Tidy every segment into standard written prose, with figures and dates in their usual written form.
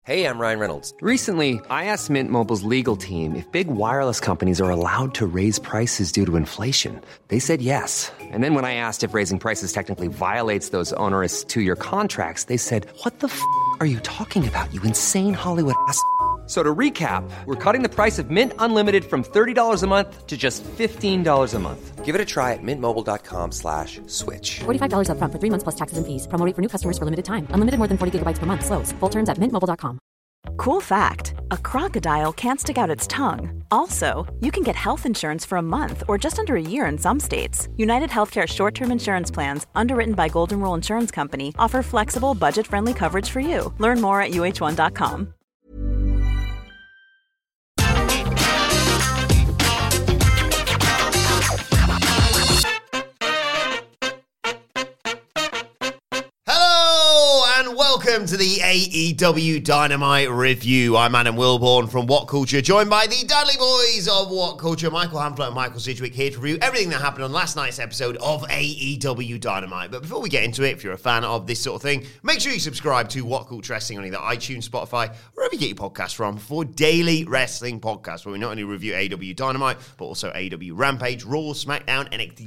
Hey, I'm Ryan Reynolds. Recently, I asked Mint Mobile's legal team if big wireless companies are allowed to raise prices due to inflation. They said yes. And then when I asked if raising prices technically violates those onerous two-year contracts, they said, "What the f*** are you talking about, you insane Hollywood ass?" So to recap, we're cutting the price of Mint Unlimited from $30 a month to just $15 a month. Give it a try at mintmobile.com/switch. $45 up front for 3 months plus taxes and fees. Promo rate for new customers for limited time. Unlimited more than 40 gigabytes per month. Slows full terms at mintmobile.com. Cool fact, a crocodile can't stick out its tongue. Also, you can get health insurance for a month or just under a year in some states. United Healthcare short-term insurance plans, underwritten by Golden Rule Insurance Company, offer flexible, budget-friendly coverage for you. Learn more at uh1.com. Welcome to the AEW Dynamite Review. I'm Adam Wilborn from What Culture, joined by the Dudley Boys of What Culture, Michael Hamflett and Michael Sidgwick, here to review everything that happened on last night's episode of AEW Dynamite. But before we get into it, if you're a fan of this sort of thing, make sure you subscribe to What Culture Wrestling on either iTunes, Spotify, wherever you get your podcasts from, for daily wrestling podcasts, where we not only review AEW Dynamite, but also AEW Rampage, Raw, SmackDown, NXT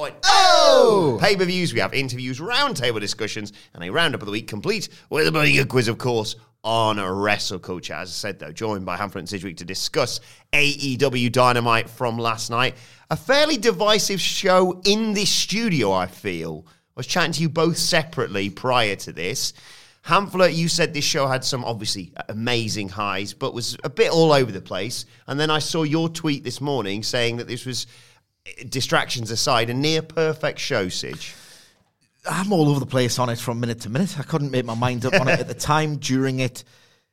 2.0 pay-per-views. We have interviews, roundtable discussions, and a roundup of the week complete with a bloody good quiz, of course, on Wrestle Culture. As I said, though, joined by Hamflett and Sidgwick to discuss AEW Dynamite from last night. A fairly divisive show in this studio, I feel. I was chatting to you both separately prior to this. Hamflett, you said this show had some, obviously, amazing highs, but was a bit all over the place. And then I saw your tweet this morning saying that this was, distractions aside, a near-perfect show, Sidge. I'm all over the place on it from minute to minute. I couldn't make my mind up on it at the time, during it.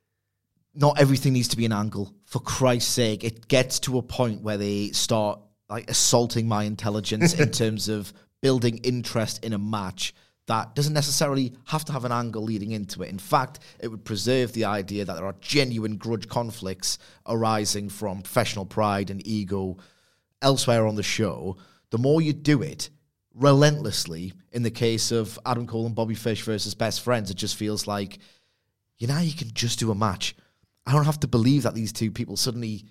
Not everything needs to be an angle. For Christ's sake, it gets to a point where they start assaulting my intelligence in terms of building interest in a match that doesn't necessarily have to have an angle leading into it. In fact, it would preserve the idea that there are genuine grudge conflicts arising from professional pride and ego elsewhere on the show. The more you do it, relentlessly, in the case of Adam Cole and Bobby Fish versus Best Friends, it just feels like, you can just do a match. I don't have to believe that these two people suddenly,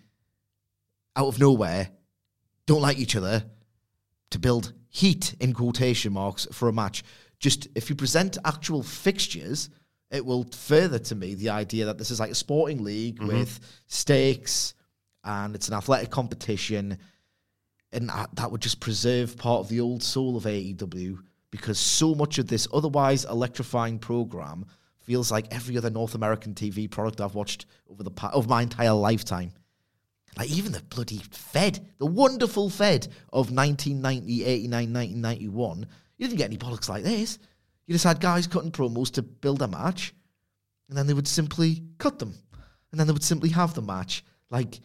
out of nowhere, don't like each other to build heat, in quotation marks, for a match. Just, if you present actual fixtures, it will further to me the idea that this is like a sporting league with stakes, and it's an athletic competition. And that would just preserve part of the old soul of AEW, because so much of this otherwise electrifying program feels like every other North American TV product I've watched over my entire lifetime. Like even the bloody Fed, the wonderful Fed of 1990, 89, 1991, you didn't get any bollocks like this. You just had guys cutting promos to build a match, and then they would simply cut them, and then they would simply have the match. Like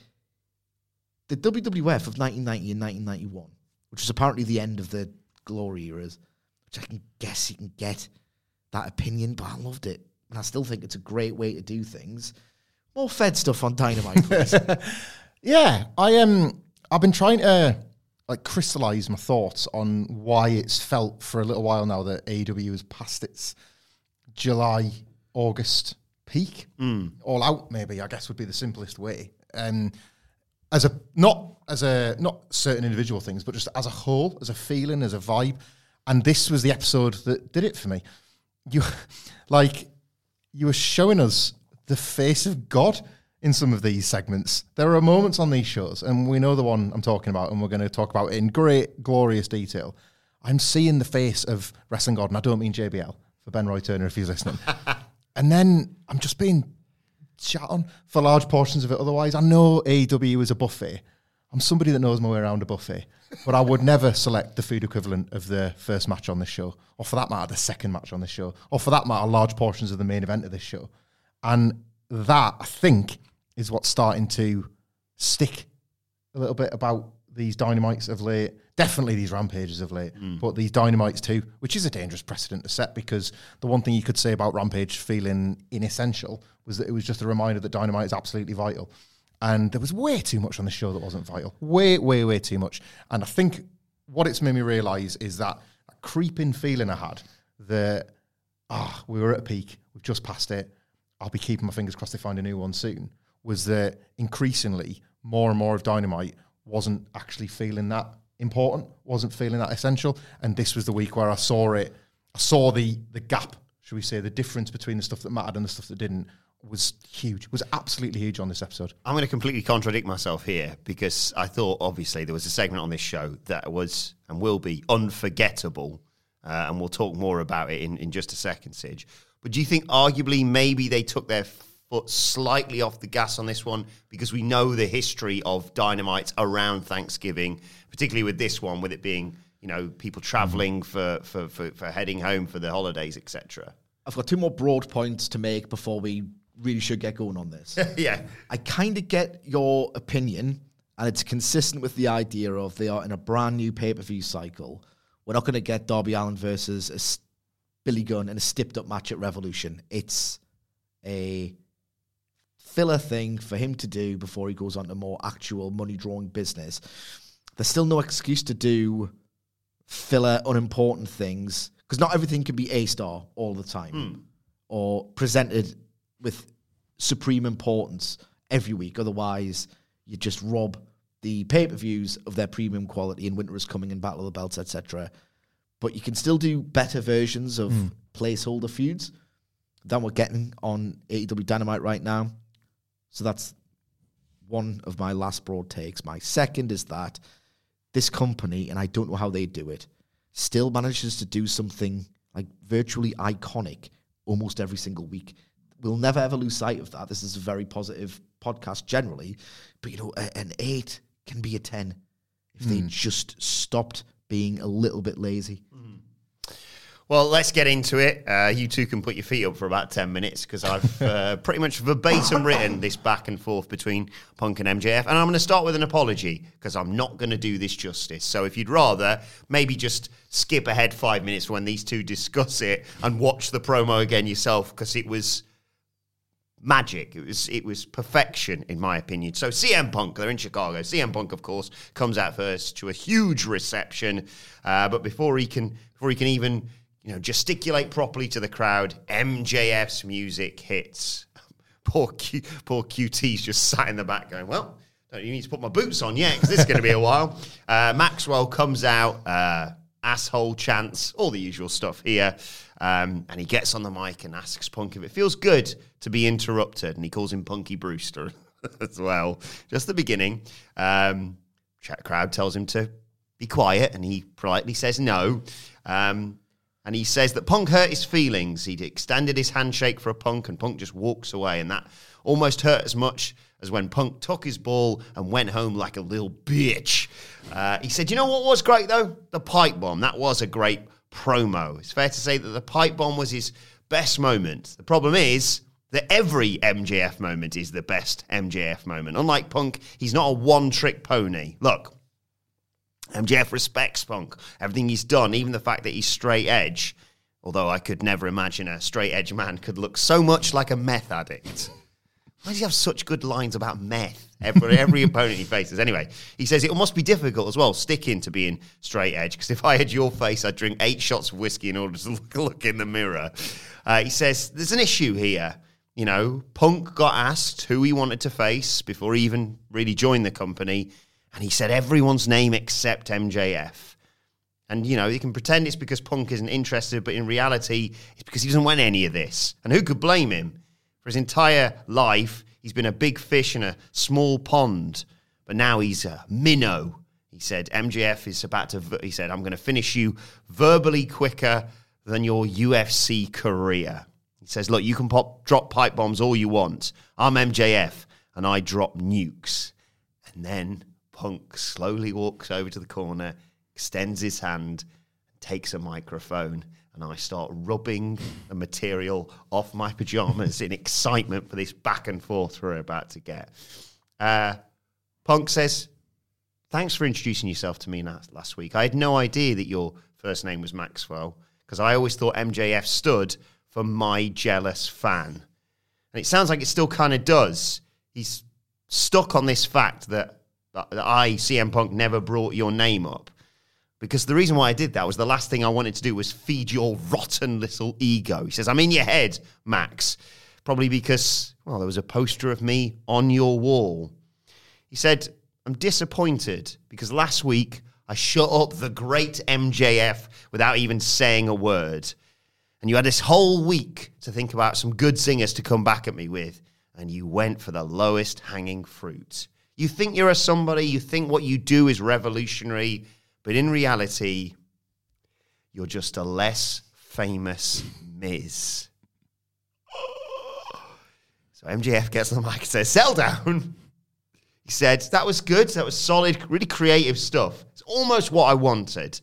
the WWF of 1990 and 1991, which was apparently the end of the glory eras, which I can guess you can get that opinion, but I loved it. And I still think it's a great way to do things. More Fed stuff on Dynamite, please. Yeah, I've been trying to crystallize my thoughts on why it's felt for a little while now that AEW has passed its July, August peak. All out, maybe, I guess would be the simplest way. Not certain individual things, but just as a whole, as a feeling, as a vibe. And this was the episode that did it for me. You were showing us the face of God in some of these segments. There are moments on these shows, and we know the one I'm talking about, and we're going to talk about it in great, glorious detail. I'm seeing the face of Wrestling God, and I don't mean JBL, for Ben Roy Turner if he's listening. And then I'm just being chat on for large portions of it. Otherwise, I know AEW is a buffet. I'm somebody that knows my way around a buffet, but I would never select the food equivalent of the first match on this show, or for that matter, the second match on this show, or for that matter, large portions of the main event of this show. And that, I think, is what's starting to stick a little bit about these Dynamites of late. Definitely these Rampages of late, but these Dynamites too, which is a dangerous precedent to set, because the one thing you could say about Rampage feeling inessential was that it was just a reminder that Dynamite is absolutely vital. And there was way too much on the show that wasn't vital. Way, way, way too much. And I think what it's made me realise is that creeping feeling I had that, we were at a peak, we've just passed it, I'll be keeping my fingers crossed they find a new one soon, was that increasingly more and more of Dynamite wasn't actually feeling that important, wasn't feeling that essential. And this was the week where I saw it. I saw the gap, should we say, the difference between the stuff that mattered and the stuff that didn't was huge, was absolutely huge on this episode. I'm going to completely contradict myself here because I thought, obviously, there was a segment on this show that was and will be unforgettable, and we'll talk more about it in just a second, Sige. But do you think arguably maybe they took their foot slightly off the gas on this one because we know the history of Dynamite around Thanksgiving, particularly with this one, with it being, you know, people travelling for heading home for the holidays, etc.? I've got two more broad points to make before we really should get going on this. Yeah. I kind of get your opinion, and it's consistent with the idea of they are in a brand new pay-per-view cycle. We're not going to get Darby Allin versus Billy Gunn in a stepped-up match at Revolution. It's a filler thing for him to do before he goes on to more actual money-drawing business. There's still no excuse to do filler, unimportant things, because not everything can be A-star all the time or presented with supreme importance every week. Otherwise, you just rob the pay-per-views of their premium quality in Winter is Coming and Battle of the Belts, etc. But you can still do better versions of placeholder feuds than we're getting on AEW Dynamite right now. So that's one of my last broad takes. My second is that this company, and I don't know how they do it, still manages to do something like virtually iconic almost every single week. We'll never ever lose sight of that. This is a very positive podcast generally, but you know, an 8 can be a 10 if they just stopped being a little bit lazy. Well, let's get into it. You two can put your feet up for about 10 minutes because I've pretty much verbatim written this back and forth between Punk and MJF. And I'm going to start with an apology because I'm not going to do this justice. So if you'd rather, maybe just skip ahead 5 minutes when these two discuss it and watch the promo again yourself because it was magic. It was perfection, in my opinion. So CM Punk, they're in Chicago. CM Punk, of course, comes out first to a huge reception. But before he can even gesticulate properly to the crowd, MJF's music hits. Poor QT's just sat in the back going, well, don't you need to put my boots on yet, because this is going to be a while. Maxwell comes out, asshole chants, all the usual stuff here. And he gets on the mic and asks Punk if it feels good to be interrupted. And he calls him Punky Brewster as well. Just the beginning. Crowd tells him to be quiet, and he politely says no. And he says that Punk hurt his feelings. He'd extended his handshake for a Punk, and Punk just walks away. And that almost hurt as much as when Punk took his ball and went home like a little bitch. He said, you know what was great, though? The pipe bomb. That was a great promo. It's fair to say that the pipe bomb was his best moment. The problem is that every MJF moment is the best MJF moment. Unlike Punk, he's not a one-trick pony. Look, MJF respects Punk. Everything he's done, even the fact that he's straight edge, although I could never imagine a straight edge man could look so much like a meth addict. Why does he have such good lines about meth? Every opponent he faces. Anyway, he says it must be difficult as well, sticking to being straight edge, because if I had your face, I'd drink 8 shots of whiskey in order to look in the mirror. He says there's an issue here. You know, Punk got asked who he wanted to face before he even really joined the company, and he said everyone's name except MJF. And, you know, you can pretend it's because Punk isn't interested, but in reality, it's because he doesn't want any of this. And who could blame him? For his entire life, he's been a big fish in a small pond, but now he's a minnow. He said, MJF is about to, he said, I'm going to finish you verbally quicker than your UFC career. He says, look, you can drop pipe bombs all you want. I'm MJF, and I drop nukes. And then Punk slowly walks over to the corner, extends his hand, and takes a microphone. And I start rubbing the material off my pajamas in excitement for this back and forth we're about to get. Punk says, thanks for introducing yourself to me last week. I had no idea that your first name was Maxwell, because I always thought MJF stood for my jealous fan. And it sounds like it still kind of does. He's stuck on this fact that I, CM Punk, never brought your name up. Because the reason why I did that was the last thing I wanted to do was feed your rotten little ego. He says, I'm in your head, Max. Probably because, well, there was a poster of me on your wall. He said, I'm disappointed because last week I shut up the great MJF without even saying a word. And you had this whole week to think about some good zingers to come back at me with, and you went for the lowest hanging fruit. You think you're a somebody, you think what you do is revolutionary, but in reality, you're just a less famous Miz. So MJF gets on the mic and says, "Sell down." He said, that was good, that was solid, really creative stuff. It's almost what I wanted.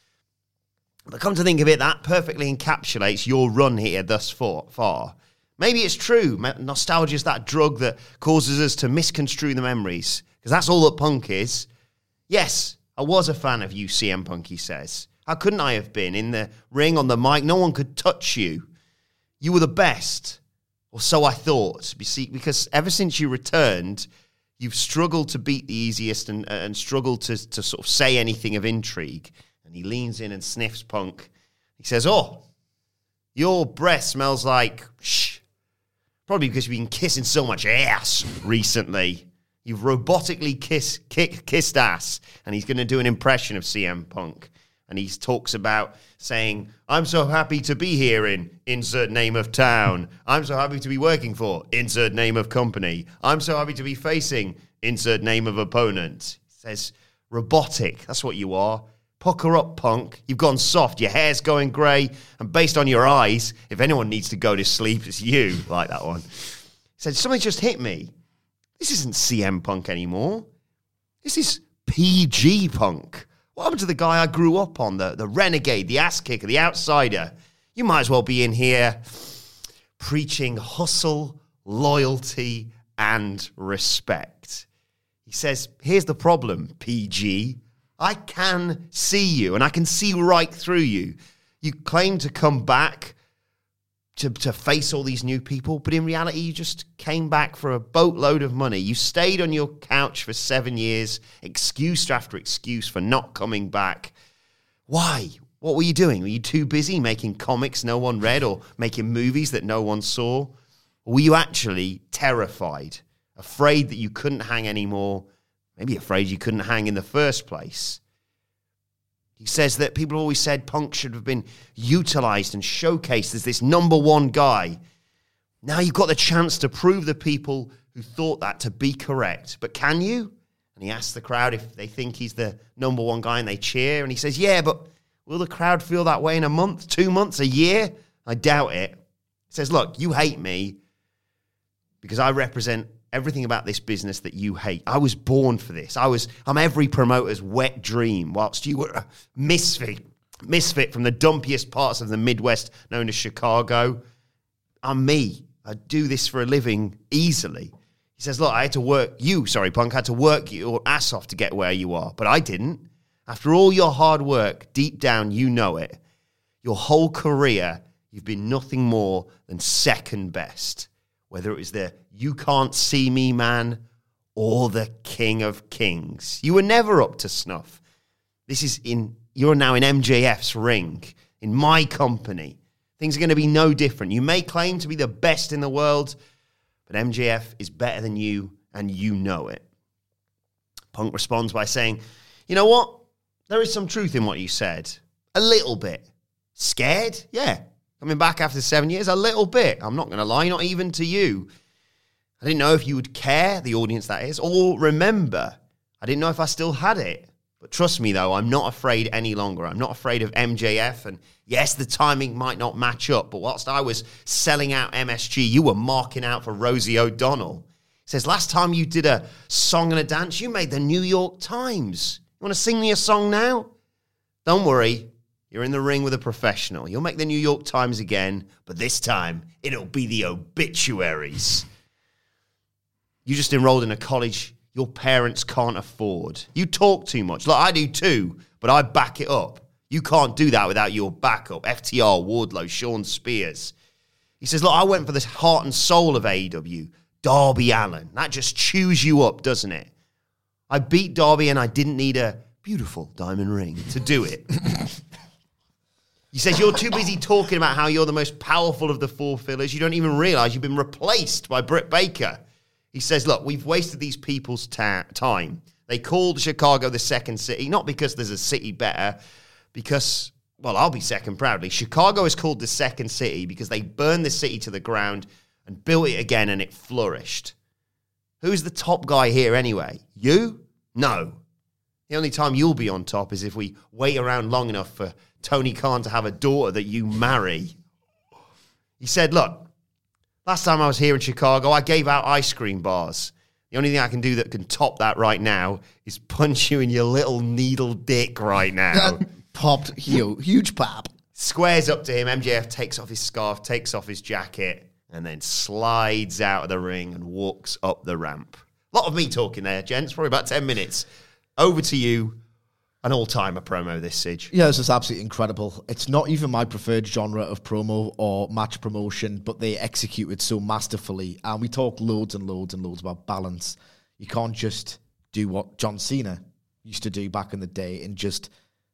But come to think of it, that perfectly encapsulates your run here thus far. Maybe it's true. Nostalgia is that drug that causes us to misconstrue the memories. Because that's all that Punk is. Yes, I was a fan of you, CM Punk, he says. How couldn't I have been? In the ring, on the mic, no one could touch you. You were the best. Or so I thought. You see, because ever since you returned, you've struggled to beat the easiest and struggled to sort of say anything of intrigue. And he leans in and sniffs Punk. He says, "Oh, your breath smells like shh. Probably because you've been kissing so much ass recently. You've robotically kissed ass." And he's going to do an impression of CM Punk. And he talks about saying, "I'm so happy to be here in insert name of town. I'm so happy to be working for insert name of company. I'm so happy to be facing insert name of opponent." He says, robotic, that's what you are. Pucker up, Punk. You've gone soft. Your hair's going grey. And based on your eyes, if anyone needs to go to sleep, it's you. Like that one. He said, "Something just hit me. This isn't CM Punk anymore. This is PG Punk. What happened to the guy I grew up on, the renegade, the ass kicker, the outsider? You might as well be in here preaching hustle, loyalty, and respect." He says, "Here's the problem, PG. I can see you, and I can see right through you. You claim to come back to face all these new people, but in reality, you just came back for a boatload of money. You stayed on your couch for 7 years, excuse after excuse for not coming back. Why? What were you doing? Were you too busy making comics no one read or making movies that no one saw? Or were you actually terrified, afraid that you couldn't hang anymore? Maybe afraid you couldn't hang in the first place." He says that people always said Punk should have been utilized and showcased as this number one guy. Now you've got the chance to prove the people who thought that to be correct. But can you? And he asks the crowd if they think he's the number one guy and they cheer. And he says, "Yeah, but will the crowd feel that way in a month, 2 months, a year? I doubt it." He says, "Look, you hate me because I represent everything about this business that you hate. I was born for this. I'm every promoter's wet dream, whilst you were a misfit from the dumpiest parts of the Midwest known as Chicago. I'm me. I do this for a living easily." He says, "Look, Punk had to work your ass off to get where you are, but I didn't. After all your hard work, deep down, you know it. Your whole career, you've been nothing more than second best. Whether it was the you can't see me man or the king of kings. You were never up to snuff. You're now in MJF's ring, in my company. Things are going to be no different. You may claim to be the best in the world, but MJF is better than you, and you know it." Punk responds by saying, "You know what? There is some truth in what you said. A little bit. Scared? Yeah. Coming back after 7 years, a little bit. I'm not going to lie, not even to you. I didn't know if you would care, the audience that is, or remember. I didn't know if I still had it. But trust me, though, I'm not afraid any longer. I'm not afraid of MJF. And yes, the timing might not match up, but whilst I was selling out MSG, you were marking out for Rosie O'Donnell." He says, "Last time you did a song and a dance, you made the New York Times. You want to sing me a song now? Don't worry. You're in the ring with a professional. You'll make the New York Times again, but this time it'll be the obituaries. You just enrolled in a college your parents can't afford. You talk too much. Like I do too, but I back it up. You can't do that without your backup. FTR, Wardlow, Sean Spears." He says, "Look, I went for the heart and soul of AEW, Darby Allin. That just chews you up, doesn't it? I beat Darby and I didn't need a beautiful diamond ring to do it." He says, you're too busy talking about how you're the most powerful of the four fillers. You don't even realise you've been replaced by Britt Baker. He says, look, we've wasted these people's time. They called Chicago the second city, not because there's a city better, because, well, I'll be second proudly. Chicago is called the second city because they burned the city to the ground and built it again and it flourished. Who's the top guy here anyway? You? No. The only time you'll be on top is if we wait around long enough for Tony Khan to have a daughter that you marry. He said, look, last time I was here in Chicago, I gave out ice cream bars. The only thing I can do that can top that right now is punch you in your little needle dick right now. Popped, huge pop. Squares up to him. MJF takes off his scarf, takes off his jacket, and then slides out of the ring and walks up the ramp. A lot of me talking there, gents. Probably about 10 minutes. Over to you. An all-timer promo, this, Sige. Yeah, this is absolutely incredible. It's not even my preferred genre of promo or match promotion, but they execute it so masterfully. And we talk loads and loads and loads about balance. You can't just do what John Cena used to do back in the day and just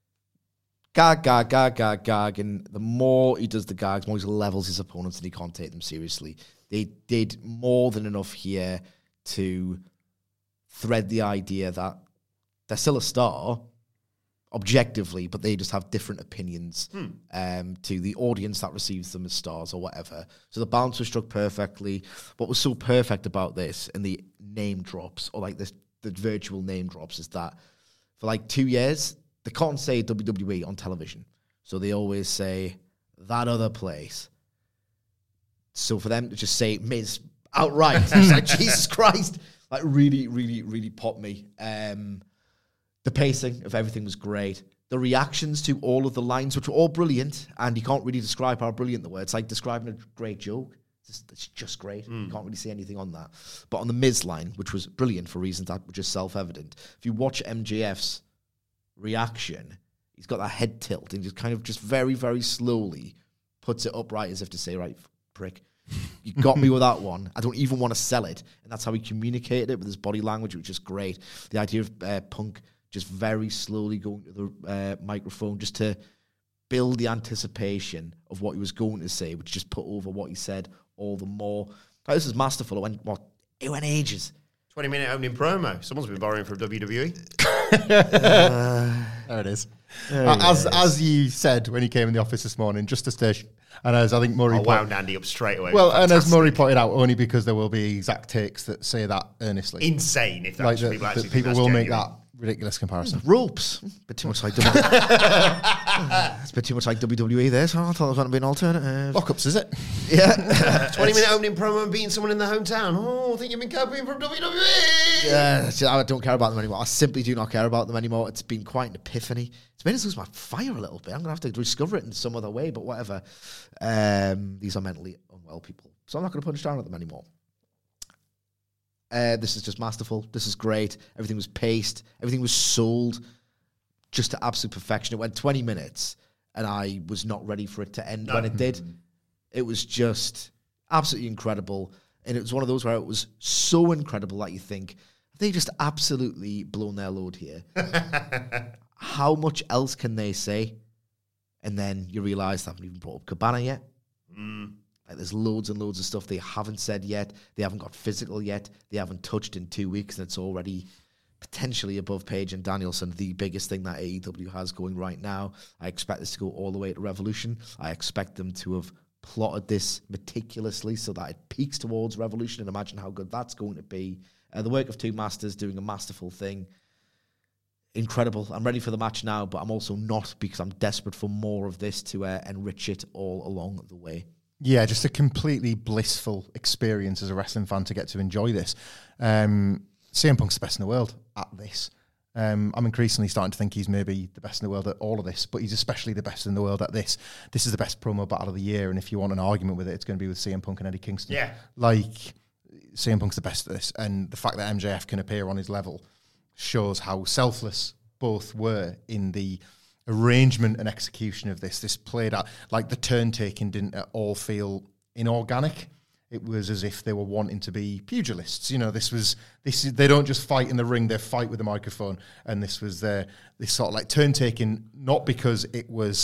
gag. And the more he does the gags, the more he levels his opponents and he can't take them seriously. They did more than enough here to thread the idea that they're still a star, objectively, but they just have different opinions to the audience that receives them as stars or whatever. So the balance was struck perfectly. What was so perfect about this and the name drops, or like the virtual name drops, is that for like 2 years, they can't say WWE on television. So they always say that other place. So for them to just say Miz outright, it's like, Jesus Christ, like really, really, really popped me. The pacing of everything was great. The reactions to all of the lines, which were all brilliant, and you can't really describe how brilliant they were. It's like describing a great joke. It's just great. You can't really say anything on that. But on the Miz line, which was brilliant for reasons that were just self-evident, if you watch MJF's reaction, he's got that head tilt, and he just kind of just very, very slowly puts it upright as if to say, right, prick, you got me with that one. I don't even want to sell it. And that's how he communicated it with his body language, which is great. The idea of Punk just very slowly going to the microphone just to build the anticipation of what he was going to say, which just put over what he said all the more. Like, this is masterful. It went ages. 20-minute opening promo. Someone's been borrowing from WWE. There it is. As you said when you came in the office this morning, just a station. And as I think Murray wound Andy up straight away. Well, and as Murray pointed out, only because there will be exact takes that say that earnestly. Insane if that's like people actually that people will genuine. make that ridiculous comparison. Ropes. Bit too much like WWE. It's a bit too much like WWE there, so I thought it was going to be an alternative. Lockups, is it? Yeah. 20-minute opening promo and beating someone in their hometown. Oh, I think you've been copying from WWE. Yeah, I don't care about them anymore. I simply do not care about them anymore. It's been quite an epiphany. It's made us lose my fire a little bit. I'm going to have to discover it in some other way, but whatever. These are mentally unwell people. So I'm not going to punch down at them anymore. This is just masterful. This is great. Everything was paced. Everything was sold just to absolute perfection. It went 20 minutes, and I was not ready for it to end when it did. It was just absolutely incredible. And it was one of those where it was so incredible that you think, they just absolutely blown their load here. How much else can they say? And then you realise they haven't even brought up Cabana yet. Like, there's loads and loads of stuff they haven't said yet. They haven't got physical yet. They haven't touched in 2 weeks, and it's already potentially above Page and Danielson, the biggest thing that AEW has going right now. I expect this to go all the way to Revolution. I expect them to have plotted this meticulously so that it peaks towards Revolution, and imagine how good that's going to be. The work of two masters doing a masterful thing. Incredible. I'm ready for the match now, but I'm also not, because I'm desperate for more of this to enrich it all along the way. Yeah, just a completely blissful experience as a wrestling fan to get to enjoy this. CM Punk's the best in the world at this. I'm increasingly starting to think he's maybe the best in the world at all of this, but he's especially the best in the world at this. This is the best promo battle of the year, and if you want an argument with it, it's going to be with CM Punk and Eddie Kingston. Yeah. Like, CM Punk's the best at this, and the fact that MJF can appear on his level shows how selfless both were in the arrangement and execution of this. This played out, like, the turn taking didn't at all feel inorganic. It was as if they were wanting to be pugilists. You know, this is they don't just fight in the ring, they fight with the microphone. And this was this sort of like turn taking, not because it was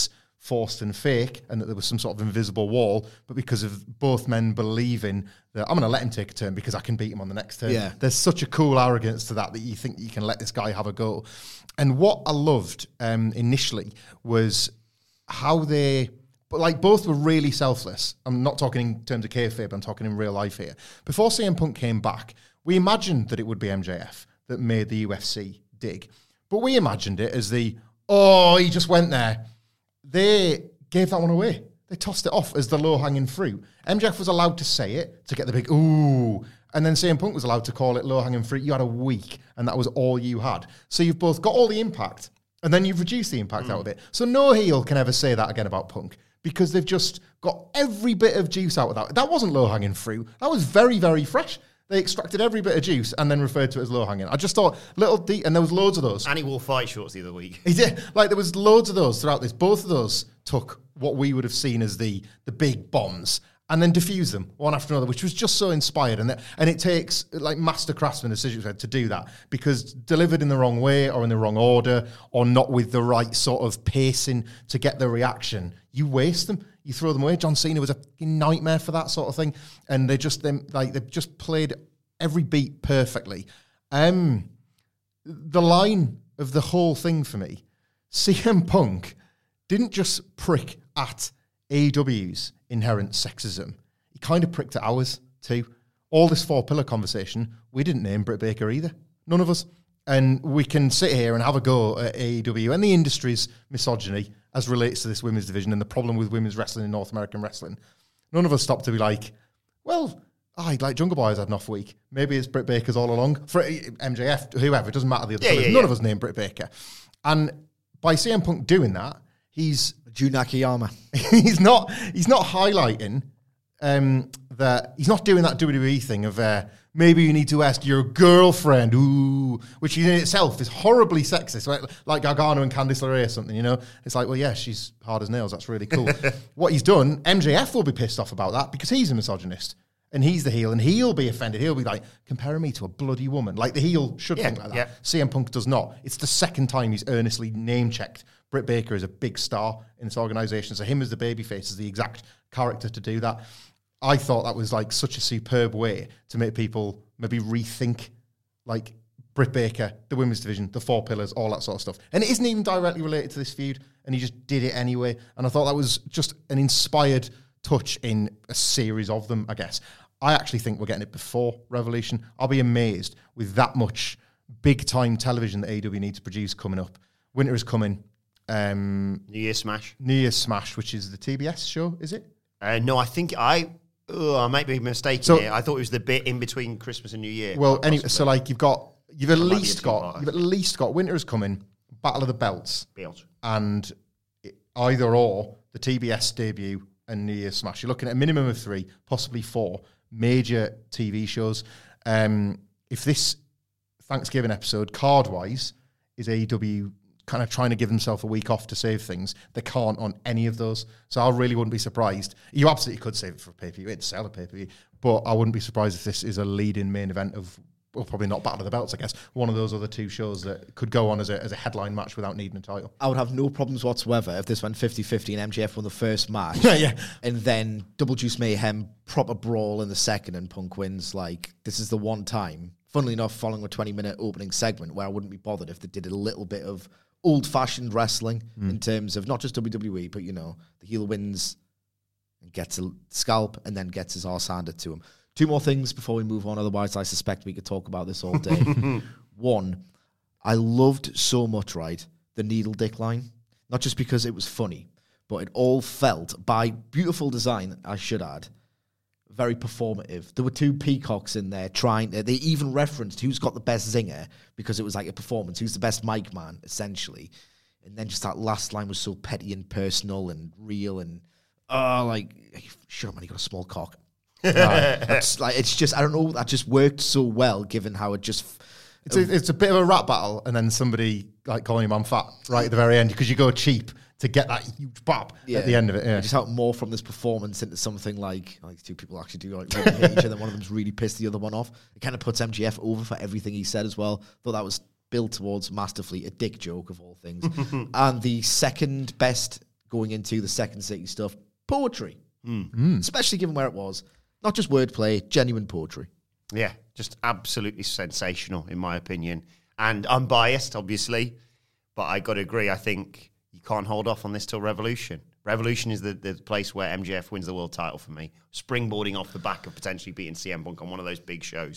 forced and fake and that there was some sort of invisible wall, but because of both men believing that I'm going to let him take a turn because I can beat him on the next turn. Yeah. There's such a cool arrogance to that you think you can let this guy have a go. And what I loved initially was how both were really selfless. I'm not talking in terms of kayfabe, I'm talking in real life here. Before CM Punk came back, we imagined that it would be MJF that made the UFC dig. But we imagined it as he just went there. They gave that one away. They tossed it off as the low-hanging fruit. MJF was allowed to say it to get the big ooh, and then CM Punk was allowed to call it low-hanging fruit. You had a week, and that was all you had. So you've both got all the impact, and then you've reduced the impact out of it. So no heel can ever say that again about Punk, because they've just got every bit of juice out of that. That wasn't low-hanging fruit. That was very, very fresh. They extracted every bit of juice and then referred to it as low-hanging. I just thought, and there was loads of those. And he wore fight shorts the other week. He did. There was loads of those throughout this. Both of those took what we would have seen as the big bombs and then diffused them one after another, which was just so inspired. And it takes master craftsmen, as Sidgwick said, to do that, because delivered in the wrong way or in the wrong order or not with the right sort of pacing to get the reaction, you waste them. You throw them away. John Cena was a nightmare for that sort of thing, and they've just played every beat perfectly. The line of the whole thing for me, CM Punk didn't just prick at AEW's inherent sexism. He kind of pricked at ours too. All this 4-pillar conversation, we didn't name Britt Baker either. None of us. And we can sit here and have a go at AEW and the industry's misogyny as relates to this women's division and the problem with women's wrestling in North American wrestling. None of us stopped to be like, well, Jungle Boy has had an off week. Maybe it's Britt Baker's all along. For MJF, whoever, it doesn't matter the other pillars. None of us named Britt Baker. And by CM Punk doing that, he's Jun Akiyama. he's not highlighting that he's not doing that WWE thing of maybe you need to ask your girlfriend, which in itself is horribly sexist, right? Like Gargano and Candice LeRae or something, you know? It's like, well, yeah, she's hard as nails. That's really cool. What he's done, MJF will be pissed off about that because he's a misogynist and he's the heel and he'll be offended. He'll be like, comparing me to a bloody woman. Like the heel should think like that. Yeah. CM Punk does not. It's the second time he's earnestly name-checked Britt Baker is a big star in this organisation. So him as the babyface is the exact character to do that. I thought that was such a superb way to make people maybe rethink Britt Baker, the women's division, the 4 pillars, all that sort of stuff. And it isn't even directly related to this feud, and he just did it anyway. And I thought that was just an inspired touch in a series of them, I guess. I actually think we're getting it before Revolution. I'll be amazed with that much big-time television that AEW needs to produce coming up. Winter is coming. New Year's Smash, which is the TBS show, is it? No, I think I might be mistaken here. I thought it was the bit in between Christmas and New Year. Well, anyway, so you've at least got Winter is coming, Battle of the Belts, and either or the TBS debut and New Year's Smash. You're looking at a minimum of 3, possibly 4 major TV shows. If this Thanksgiving episode, card-wise, is AEW kind of trying to give themselves a week off to save things, they can't on any of those. So I really wouldn't be surprised. You absolutely could save it for a pay-per-view. It'd sell a pay-per-view. But I wouldn't be surprised if this is a lead-in main event of, well, probably not Battle of the Belts, I guess, one of those other 2 shows that could go on as a headline match without needing a title. I would have no problems whatsoever if this went 50-50 and MJF won the first match. Yeah. And then Double Juice Mayhem, proper brawl in the second, and Punk wins. This is the one time, funnily enough, following a 20-minute opening segment, where I wouldn't be bothered if they did a little bit of old-fashioned wrestling in terms of not just WWE, but, the heel wins and gets a scalp and then gets his arse handed to him. 2 more things before we move on, otherwise I suspect we could talk about this all day. 1, I loved so much, the needle dick line. Not just because it was funny, but it all felt, by beautiful design, I should add, very performative. There were 2 peacocks in there they even referenced who's got the best zinger because it was like a performance. Who's the best mic man, essentially. And then just that last line was so petty and personal and real and, shut up, man, you got a small cock. It's just, I don't know, that just worked so well given how it just... It's a bit of a rap battle and then somebody calling him I'm fat right at the very end because you go cheap to get that huge bop at the end of it. Yeah. Just help more from this performance into something like 2 people actually do really hit each other. One of them's really pissed the other one off. It kind of puts MJF over for everything he said as well. Thought that was built towards masterfully a dick joke of all things. And the second best going into the Second City stuff, poetry. Especially given where it was. Not just wordplay, genuine poetry. Yeah, just absolutely sensational, in my opinion. And I'm biased, obviously, but I got to agree. I think you can't hold off on this till Revolution. Revolution is the place where MJF wins the world title for me. Springboarding off the back of potentially beating CM Punk on one of those big shows.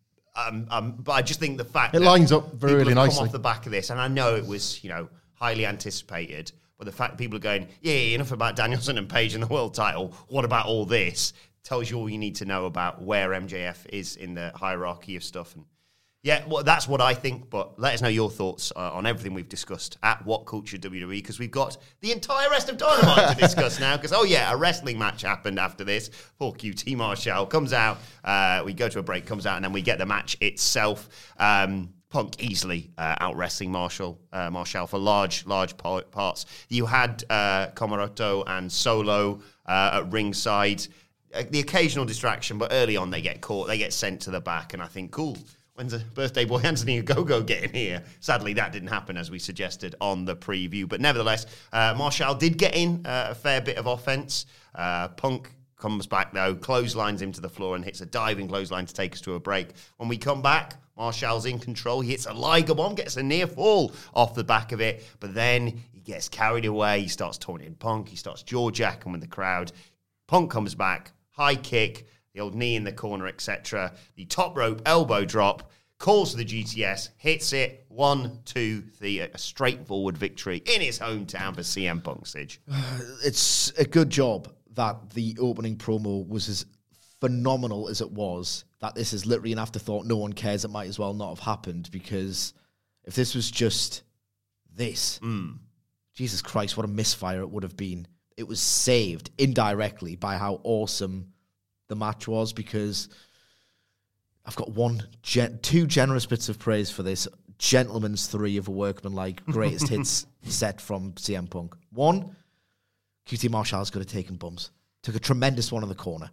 But I just think the fact it that lines up really people have nicely come off the back of this, and I know it was, highly anticipated, but the fact that people are going, enough about Danielson and Page and the world title. What about all this? Tells you all you need to know about where MJF is in the hierarchy of stuff. And that's what I think, but let us know your thoughts on everything we've discussed at What Culture WWE, because we've got the entire rest of Dynamite to discuss now, because, a wrestling match happened after this. Poor QT Marshall comes out, we go to a break, comes out, and then we get the match itself. Punk easily out-wrestling Marshall for large parts. You had Komoroto and Solo at ringside. The occasional distraction, but early on they get caught, they get sent to the back, and I think, cool, when's the birthday boy Anthony Ogogo getting here? Sadly, that didn't happen as we suggested on the preview, but nevertheless, Marshall did get in a fair bit of offense. Punk comes back, though, clotheslines him to the floor and hits a diving clothesline to take us to a break. When we come back, Marshall's in control. He hits a Liger bomb, gets a near fall off the back of it, but then he gets carried away. He starts taunting Punk. He starts jaw-jacking with the crowd. Punk comes back, high kick, the old knee in the corner, etc. The top rope elbow drop, calls for the GTS, hits it, 1, 2, 3, a straightforward victory in his hometown for CM Punk, Sige. It's a good job that the opening promo was as phenomenal as it was, that this is literally an afterthought. No one cares. It might as well not have happened, because if this was just this, Jesus Christ, what a misfire it would have been. It was saved indirectly by how awesome the match was, because I've got two generous bits of praise for this. Gentleman's 3 of a workmanlike greatest hits set from CM Punk. 1, QT Marshall's good at taking bumps. Took a tremendous one in the corner.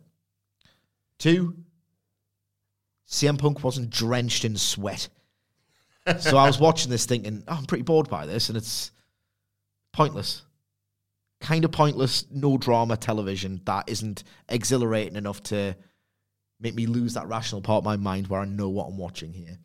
2, CM Punk wasn't drenched in sweat. So I was watching this thinking, I'm pretty bored by this, and it's pointless. Kind of pointless, no drama television that isn't exhilarating enough to make me lose that rational part of my mind where I know what I'm watching here.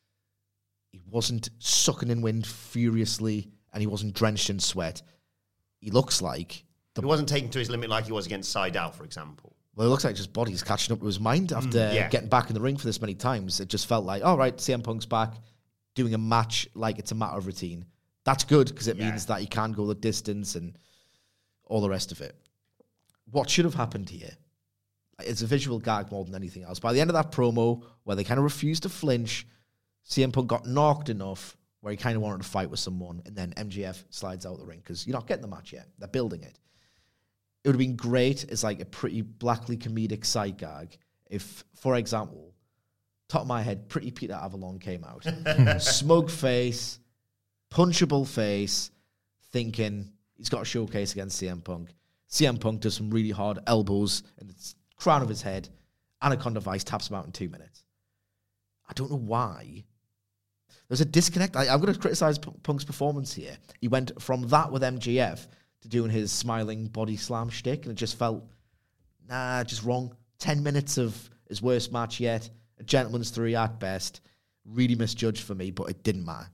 He wasn't sucking in wind furiously, and he wasn't drenched in sweat. He looks like... He wasn't taken to his limit like he was against Seidel, for example. Well, it looks like his body's catching up to his mind after getting back in the ring for this many times. It just felt like, all right, CM Punk's back, doing a match like it's a matter of routine. That's good, because it means that he can go the distance and all the rest of it. What should have happened here is a visual gag more than anything else. By the end of that promo, where they kind of refused to flinch, CM Punk got knocked enough where he kind of wanted to fight with someone, and then MJF slides out the ring, because you're not getting the match yet. They're building it. It would have been great as like a pretty blackly comedic side gag if, for example, top of my head, Pretty Peter Avalon came out. Smug face, punchable face, thinking he's got a showcase against CM Punk. CM Punk does some really hard elbows in the crown of his head. Anaconda Vice taps him out in 2 minutes. I don't know why. There's a disconnect. I'm going to criticize Punk's performance here. He went from that with MJF to doing his smiling body slam shtick, and it just felt, just wrong. 10 minutes of his worst match yet. A gentleman's 3 at best. Really misjudged for me, but it didn't matter.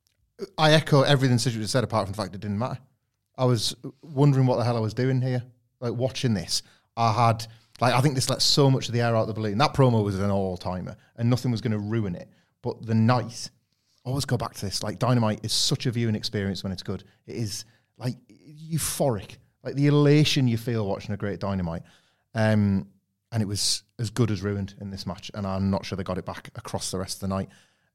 I echo everything Sidgwick said, apart from the fact it didn't matter. I was wondering what the hell I was doing here. Like, watching this, I think this let so much of the air out of the balloon. That promo was an all-timer, and nothing was going to ruin it. But the night, I always go back to this, like, Dynamite is such a viewing experience when it's good. It is, like, euphoric. Like, the elation you feel watching a great Dynamite. And it was as good as ruined in this match, and I'm not sure they got it back across the rest of the night.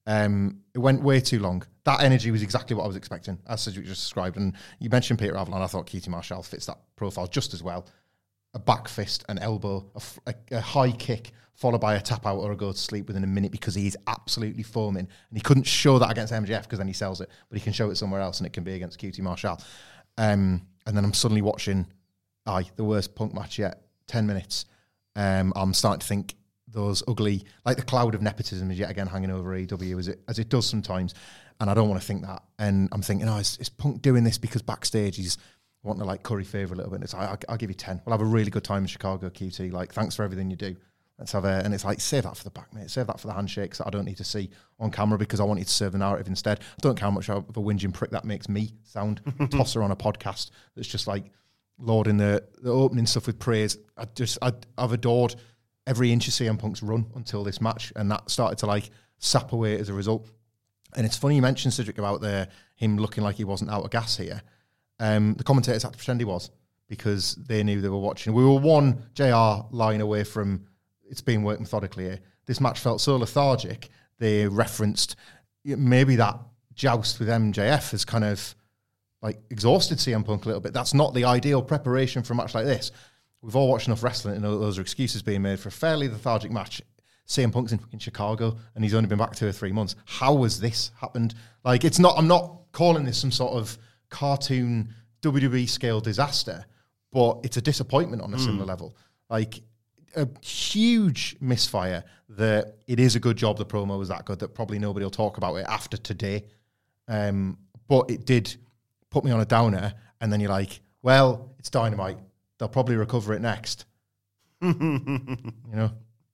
It went way too long. That energy was exactly what I was expecting, as Cedric just described. And you mentioned Peter Avalon. I thought QT Marshall fits that profile just as well. A back fist, an elbow, a high kick, followed by a tap out or a go to sleep within a minute, because he's absolutely foaming. And he couldn't show that against MJF because then he sells it, but he can show it somewhere else, and it can be against QT Marshall. And then I'm suddenly watching, the worst Punk match yet, 10 minutes. I'm starting to think those ugly, like the cloud of nepotism is yet again hanging over AEW as it does sometimes, and I don't want to think that. And I'm thinking, is Punk doing this because backstage he's want to like curry favor a little bit. And it's like, I'll give you 10. We'll have a really good time in Chicago, QT. Like, thanks for everything you do. Let's have and it's like, save that for the back, mate. Save that for the handshakes that I don't need to see on camera because I want you to serve the narrative instead. I don't care how much of a whinging prick that makes me sound. Tosser on a podcast that's just like lauding the opening stuff with praise. I've adored every inch of CM Punk's run until this match, and that started to like sap away as a result. And it's funny you mentioned, Cedric, about him looking like he wasn't out of gas here. The commentators had to pretend he was because they knew they were watching. We were one JR line away from it's being worked methodically here. This match felt so lethargic, they referenced maybe that joust with MJF has kind of like exhausted CM Punk a little bit. That's not the ideal preparation for a match like this. We've all watched enough wrestling to know those are excuses being made for a fairly lethargic match. CM Punk's in Chicago and he's only been back 2 or 3 months. How has this happened? Like, it's not, I'm not calling this some sort of cartoon WWE scale disaster, but it's a disappointment on a similar level. Like, a huge misfire that it is a good job the promo was that good that probably nobody will talk about it after today. But it did put me on a downer, and then you're like, well, it's Dynamite. They'll probably recover it next. You know?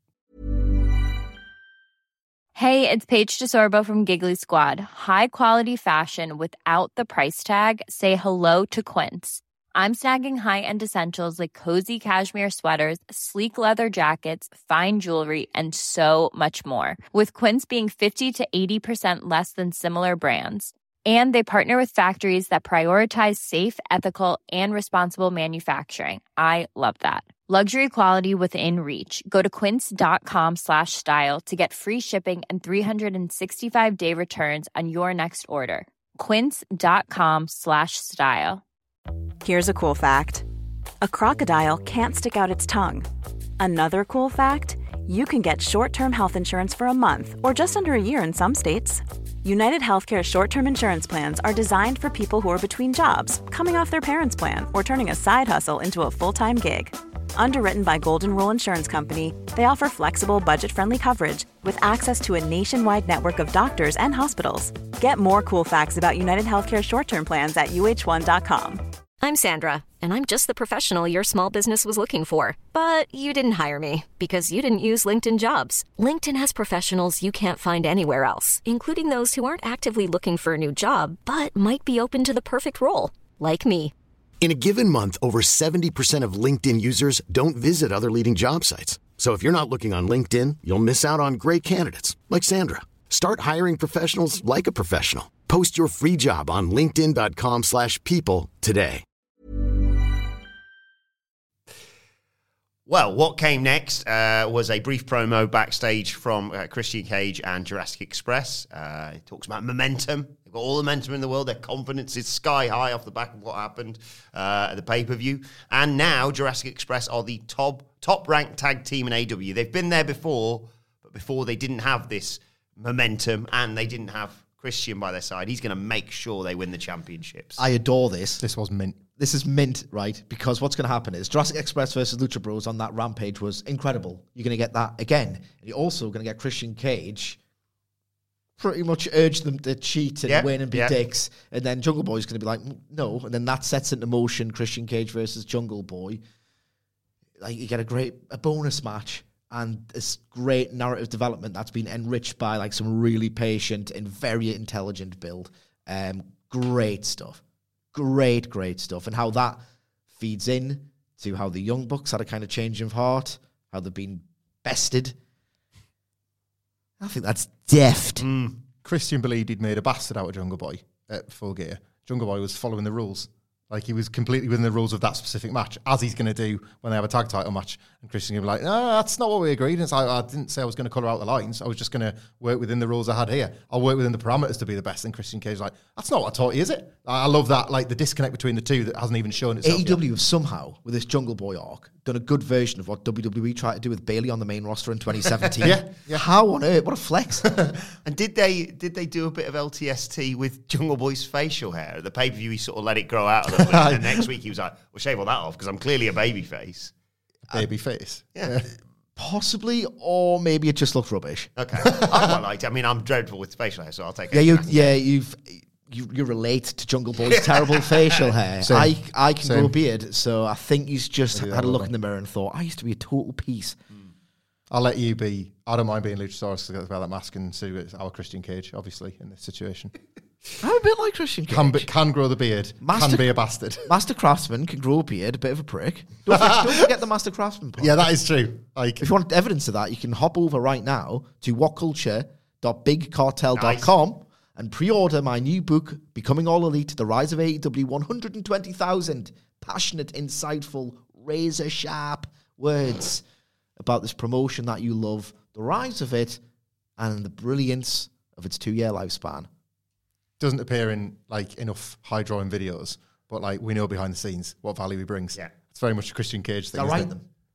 Hey, it's Paige DeSorbo from Giggly Squad. High quality fashion without the price tag. Say hello to Quince. I'm snagging high-end essentials like cozy cashmere sweaters, sleek leather jackets, fine jewelry, and so much more. With Quince being 50 to 80% less than similar brands. And they partner with factories that prioritize safe, ethical, and responsible manufacturing. I love that. Luxury quality within reach. Go to quince.com/style to get free shipping and 365-day returns on your next order. Quince.com/style. Here's a cool fact. A crocodile can't stick out its tongue. Another cool fact, you can get short-term health insurance for a month or just under a year in some states. United Healthcare short-term insurance plans are designed for people who are between jobs, coming off their parents' plan, or turning a side hustle into a full-time gig. Underwritten by Golden Rule Insurance Company, they offer flexible, budget-friendly coverage with access to a nationwide network of doctors and hospitals. Get more cool facts about United Healthcare short-term plans at uh1.com. I'm Sandra, and I'm just the professional your small business was looking for. But you didn't hire me because you didn't use LinkedIn Jobs. LinkedIn has professionals you can't find anywhere else, including those who aren't actively looking for a new job, but might be open to the perfect role, like me. In a given month, over 70% of LinkedIn users don't visit other leading job sites. So if you're not looking on LinkedIn, you'll miss out on great candidates like Sandra. Start hiring professionals like a professional. Post your free job on linkedin.com/people today. Well, what came next was a brief promo backstage from Christian Cage and Jurassic Express. It talks about momentum. They've got all the momentum in the world. Their confidence is sky high off the back of what happened at the pay-per-view. And now Jurassic Express are the top-ranked tag team in AEW. They've been there before, but before they didn't have this momentum and they didn't have Christian by their side. He's going to make sure they win the championships. I adore this. This was mint. This is mint, right? Because what's going to happen is Jurassic Express versus Lucha Bros on that Rampage was incredible. You're going to get that again. And you're also going to get Christian Cage pretty much urge them to cheat and win and be dicks. And then Jungle Boy's going to be like, no. And then that sets into motion Christian Cage versus Jungle Boy. Like, you get a bonus match and this great narrative development that's been enriched by like some really patient and very intelligent build. Great stuff. Great stuff. And how that feeds in to how the Young Bucks had a kind of change of heart, how they've been bested. I think that's deft. Christian believed he'd made a bastard out of Jungle Boy at Full Gear. Jungle Boy was following the rules. Like, he was completely within the rules of that specific match, as he's going to do when they have a tag title match. And Christian's going to be like, no, that's not what we agreed. And it's like, I didn't say I was going to colour out the lines. I was just going to work within the rules I had here. I'll work within the parameters to be the best. And Christian Cage's like, that's not what I taught you, is it? I love that, like, the disconnect between the two that hasn't even shown itself AEW yet. have somehow, with this Jungle Boy arc, done a good version of what WWE tried to do with Bayley on the main roster in 2017. Yeah. How on earth? What a flex. And did they do a bit of LTST with Jungle Boy's facial hair? At the pay-per-view, he sort of let it grow out a little bit. And next week, he was like, well, shave all that off because I'm clearly a baby face. Baby face? Yeah. Possibly, or maybe it just looked rubbish. Okay. I quite liked it. I mean, I'm dreadful with facial hair, so I'll take it. you relate to Jungle Boy's terrible facial hair. Same. I can Same. grow a beard, so I think he's just Maybe had a that'll look work. in the mirror and thought, I used to be a total piece. I'll let you be. I don't mind being Luchasaurus to wear that mask and see it's our Christian Cage, obviously, in this situation. I'm a bit like Christian Cage. Can grow the beard, can be a bastard. Master Craftsman can grow a beard, a bit of a prick. Don't forget the Master Craftsman part. Yeah, that is true. Like, If you want evidence of that, you can hop over right now to whatculture.bigcartel.com and pre-order my new book, Becoming All Elite, The Rise of AEW, 120,000 passionate, insightful, razor-sharp words about this promotion that you love, the rise of it, and the brilliance of its 2-year lifespan. doesn't appear in like enough high drawing videos, but like we know behind the scenes what value he brings. Yeah. It's very much a Christian Cage thing. I'll write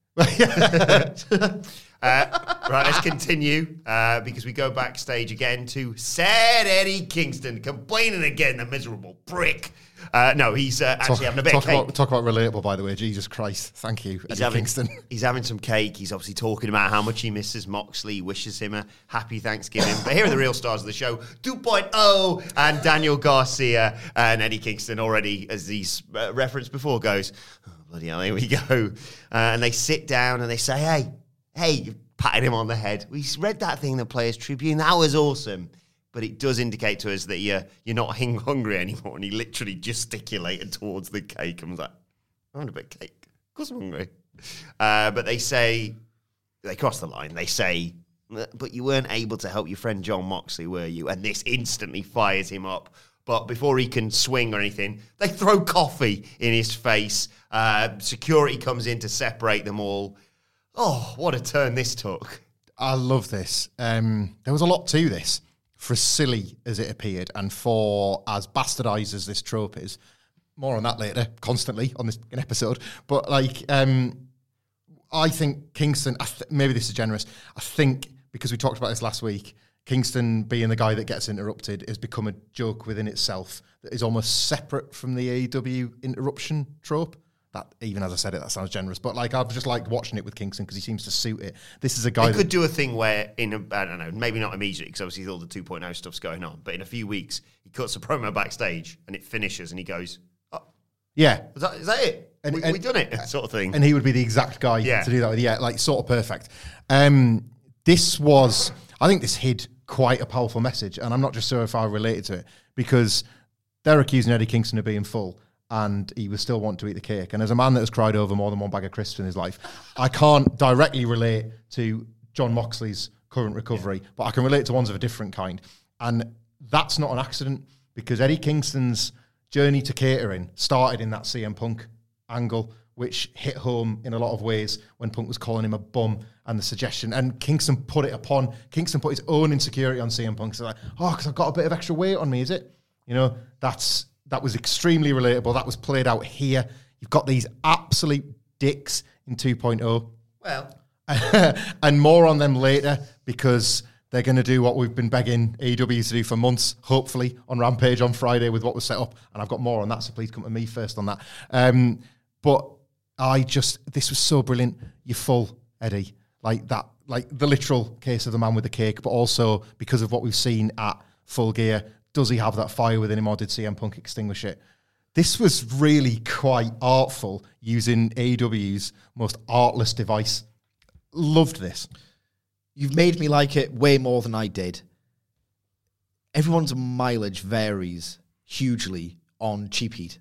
them. Right, let's continue because we go backstage again to sad Eddie Kingston complaining again, the miserable prick. No, he's actually having a bit of cake. Talk about relatable, by the way. Jesus Christ. Thank you, Eddie Kingston. He's having some cake. He's obviously talking about how much he misses Moxley, wishes him a happy Thanksgiving. But here are the real stars of the show, 2.0 and Daniel Garcia and Eddie Kingston already, as he's referenced before, goes, oh, bloody hell, here we go. And they sit down and they say, hey, patting him on the head. We read that thing in the Players Tribune. That was awesome. But it does indicate to us that you're not hungry anymore. And he literally gesticulated towards the cake and was like, I want a bit of cake. Of course I'm hungry. But they say, they cross the line. They say, but you weren't able to help your friend John Moxley, were you? And this instantly fires him up. But before he can swing or anything, they throw coffee in his face. Security comes in to separate them all. Oh, what a turn this took. I love this. There was a lot to this. For as silly as it appeared and for as bastardized as this trope is. More on that later, constantly on this episode. But like, I think Kingston, maybe this is generous, I think because we talked about this last week, Kingston being the guy that gets interrupted has become a joke within itself that is almost separate from the AEW interruption trope. That, even as I said it, that sounds generous. But like, I've just liked watching it with Kingston because he seems to suit it. This is a guy They could do a thing where, I don't know, maybe not immediately because obviously all the 2.0 stuff's going on, but in a few weeks, he cuts a promo backstage and it finishes and he goes, oh, yeah. Is that it? And we done it? Sort of thing. And he would be the exact guy to do that with. Yeah, like sort of perfect. This was, I think this hid quite a powerful message, and I'm not just sure if I related to it, because they're accusing Eddie Kingston of being full, and he was still wanting to eat the cake. And as a man that has cried over more than one bag of crisps in his life, I can't directly relate to John Moxley's current recovery, but I can relate to ones of a different kind. And that's not an accident, because Eddie Kingston's journey to catering started in that CM Punk angle, which hit home in a lot of ways when Punk was calling him a bum and the suggestion. And Kingston put his own insecurity on CM Punk. So like, because I've got a bit of extra weight on me, is it? You know, that was extremely relatable. That was played out here. You've got these absolute dicks in 2.0. Well. And more on them later, because they're going to do what we've been begging AEW to do for months, hopefully, on Rampage on Friday with what was set up. And I've got more on that, so please come to me first on that. But this was so brilliant. You're full, Eddie. Like that, like the literal case of the man with the cake, but also because of what we've seen at Full Gear. Does he have that fire within him, or did CM Punk extinguish it? This was really quite artful, using AEW's most artless device. Loved this. You've made me like it way more than I did. Everyone's mileage varies hugely on Cheap Heat.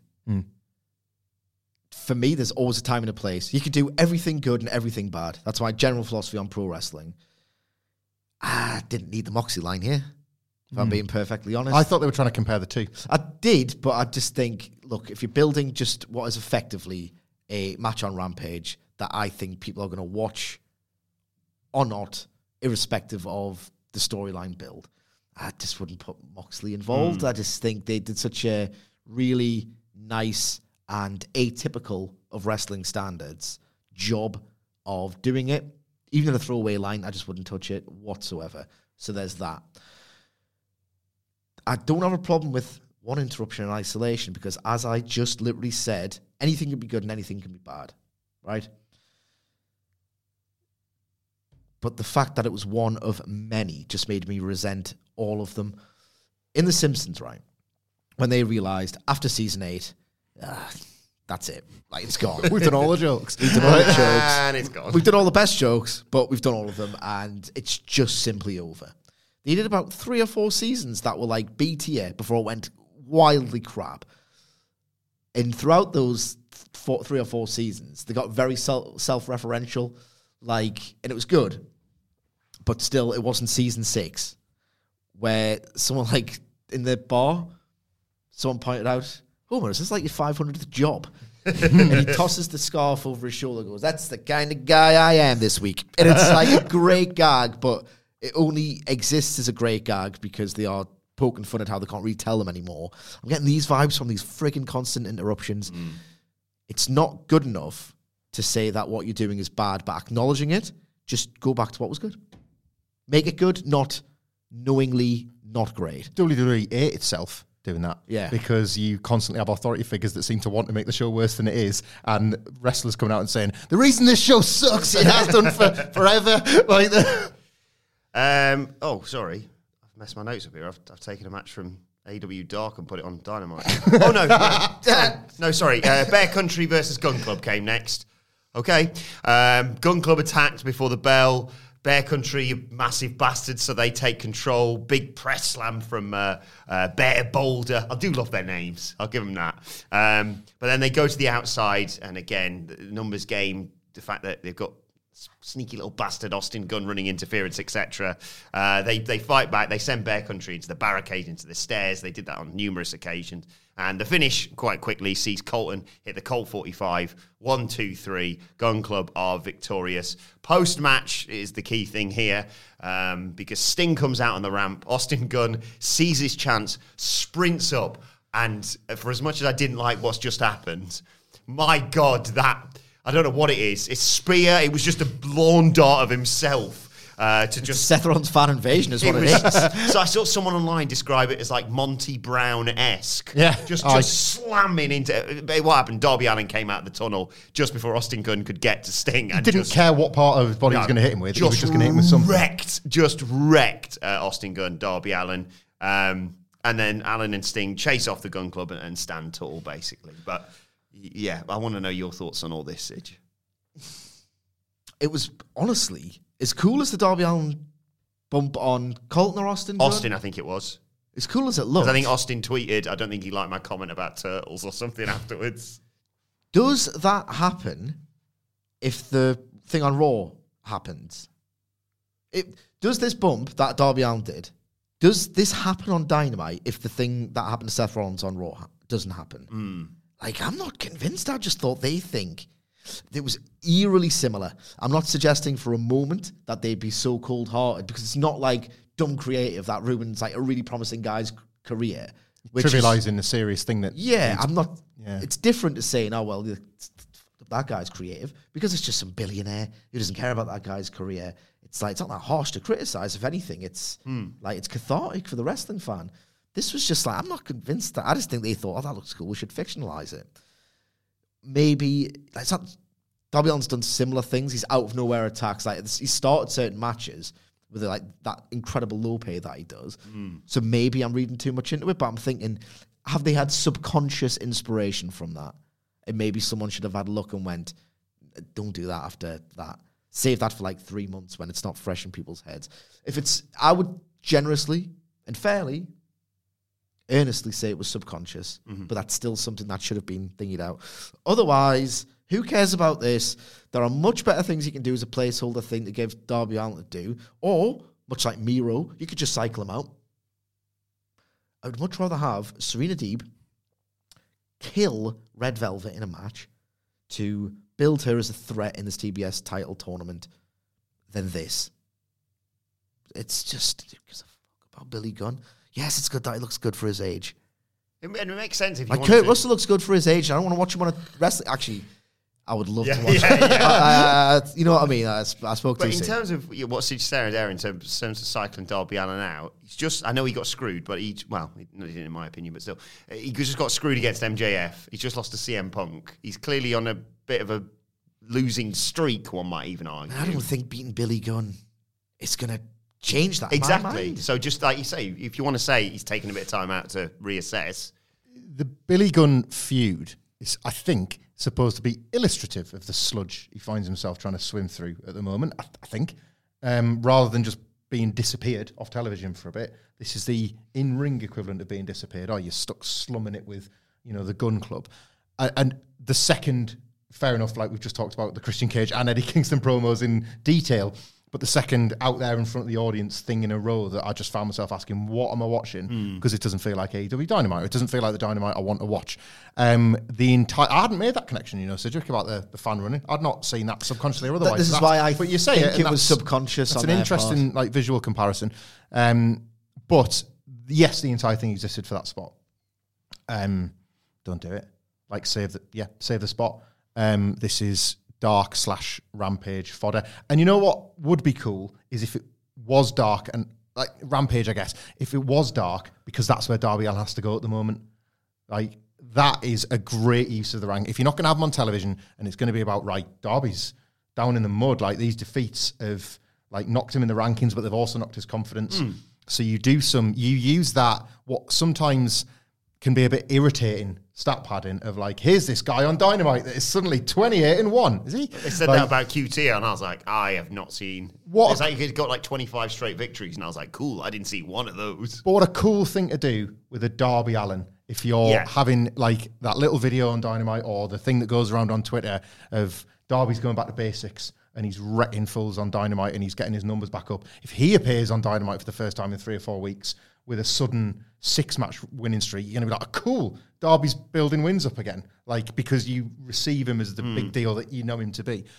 For me, there's always a time and a place. You could do everything good and everything bad. That's my general philosophy on pro wrestling. I didn't need the Moxie line here, if I'm being perfectly honest. I thought they were trying to compare the two. I did, but I just think, look, if you're building just what is effectively a match on Rampage that I think people are going to watch or not, irrespective of the storyline build, I just wouldn't put Moxley involved. I just think they did such a really nice and atypical of wrestling standards job of doing it. Even in a throwaway line, I just wouldn't touch it whatsoever. So there's that. I don't have a problem with one interruption in isolation, because as I just literally said, anything can be good and anything can be bad, right? But the fact that it was one of many just made me resent all of them. In The Simpsons, right, when they realised after season 8, that's it. Like, it's gone. We've done all the jokes. We've done all the jokes. And it's gone. We've done all the best jokes, but we've done all of them, and it's just simply over. They did about 3 or 4 seasons that were like B tier before it went wildly crap. And throughout those 3 or 4 seasons, they got very self-referential, and it was good. But still, it wasn't season 6 where someone in the bar, someone pointed out, Homer, is this like your 500th job? And he tosses the scarf over his shoulder and goes, that's the kind of guy I am this week. And it's like a great gag, but it only exists as a great gag because they are poking fun at how they can't really tell them anymore. I'm getting these vibes from these frigging constant interruptions. It's not good enough to say that what you're doing is bad, but acknowledging it, just go back to what was good. Make it good, not knowingly not great. WWE ate itself doing that. Yeah. Because you constantly have authority figures that seem to want to make the show worse than it is, and wrestlers coming out and saying, the reason this show sucks, it has done for forever. Sorry. I've messed my notes up here. I've taken a match from AEW Dark and put it on Dynamite. No, sorry. Bear Country versus Gun Club came next. Okay. Gun Club attacked before the bell. Bear Country, you massive bastards, so they take control. Big press slam from Bear Boulder. I do love their names. I'll give them that. But then they go to the outside, and again, the numbers game, the fact that they've got sneaky little bastard Austin Gunn running interference, etc. They fight back. They send Bear Country into the barricade, into the stairs. They did that on numerous occasions. And the finish, quite quickly, sees Colton hit the Colt 45. 1, 2, 3. Gun Club are victorious. Post-match is the key thing here, because Sting comes out on the ramp. Austin Gunn sees his chance, sprints up, and for as much as I didn't like what's just happened, my God, that... I don't know what it is. It's spear. It was just a lawn dart of himself. Seth Rollins fan invasion is what it is. So I saw someone online describe it as like Monty Brown-esque. Yeah. Just slamming into... What happened? Darby Allin came out of the tunnel just before Austin Gunn could get to Sting. He didn't care what part of his body he was going to hit him with. He was just going to hit him with something. Wrecked Austin Gunn, Darby Allin. And then Allin and Sting chase off the Gun Club and stand tall, basically. But... yeah, I want to know your thoughts on all this, Sidge. It was, honestly, as cool as the Darby Allin bump on Colton or Austin. Austin, I think it was. As cool as it looked. I think Austin tweeted, I don't think he liked my comment about turtles or something afterwards. Does that happen if the thing on Raw happens? Does this bump that Darby Allin did, does this happen on Dynamite if the thing that happened to Seth Rollins on Raw doesn't happen? I'm not convinced. I just thought they think it was eerily similar. I'm not suggesting for a moment that they'd be so cold-hearted, because it's not like dumb creative that ruins like a really promising guy's career. Trivializing the serious thing that... yeah, I'm not... Yeah. It's different to saying, oh, well, that guy's creative, because it's just some billionaire who doesn't care about that guy's career. It's not that harsh to criticize. If anything, it's it's cathartic for the wrestling fan. This was just I'm not convinced that. I just think they thought, oh, that looks cool. We should fictionalize it. Maybe it's not. Darby Allin's done similar things. He's out of nowhere attacks. He started certain matches with that incredible low pay that he does. So maybe I'm reading too much into it, but I'm thinking, have they had subconscious inspiration from that? And maybe someone should have had a look and went, don't do that after that. Save that for 3 months when it's not fresh in people's heads. I would generously and fairly, earnestly say it was subconscious, but that's still something that should have been thingied out. Otherwise, who cares about this? There are much better things you can do as a placeholder thing to give Darby Allin to do, or, much like Miro, you could just cycle him out. I would much rather have Serena Deeb kill Red Velvet in a match to build her as a threat in this TBS title tournament than this. It's just, who gives a fuck about Billy Gunn? Yes, it's good that he looks good for his age. And it makes sense if you want Kurt to. Russell looks good for his age. I don't want to watch him on a wrestling... Actually, I would love to watch him. You know what I mean? I spoke to But in terms of what Sidge said there, in terms of cycling Darby Allin out, it's just... I know he got screwed, but he didn't in my opinion, but still. He just got screwed against MJF. He's just lost to CM Punk. He's clearly on a bit of a losing streak, one might even argue. I don't think beating Billy Gunn is going to change that. Exactly. So just like you say, if you want to say he's taking a bit of time out to reassess, the Billy Gunn feud is, I think, supposed to be illustrative of the sludge he finds himself trying to swim through at the moment, I think, rather than just being disappeared off television for a bit. This is the in-ring equivalent of being disappeared. Oh, you're stuck slumming it with, the Gun Club. And the second, fair enough, like we've just talked about the Christian Cage and Eddie Kingston promos in detail, but the second out there in front of the audience thing in a row that I just found myself asking, what am I watching? Because it doesn't feel like AEW Dynamite. It doesn't feel like the Dynamite I want to watch. I hadn't made that connection, Cedric, about the fan running. I'd not seen that subconsciously or otherwise. This is why I but you say think it was subconscious. That's an interesting visual comparison. But yes, the entire thing existed for that spot. Don't do it. Like save the spot. This is dark / Rampage fodder. And you know what would be cool is if it was dark and like Rampage, I guess, if it was dark, because that's where Darby Allin has to go at the moment. Like that is a great use of the rank. If you're not going to have them on television and it's going to be about, right, Darby's down in the mud, like these defeats have like knocked him in the rankings, but they've also knocked his confidence. So you use that, what sometimes can be a bit irritating stat padding of like, here's this guy on Dynamite that is suddenly 28-1. Is he? They said that about QT, and I was like, I have not seen. It's like he's got like 25 straight victories, and I was like, cool, I didn't see one of those. But what a cool thing to do with a Darby Allin if you're having like that little video on Dynamite or the thing that goes around on Twitter of Darby's going back to basics and he's wrecking fools on Dynamite and he's getting his numbers back up. If he appears on Dynamite for the first time in 3 or 4 weeks with a sudden 6-match winning streak, you're going to be like, oh, cool, Darby's building wins up again. Like, because you receive him as the big deal that you know him to be.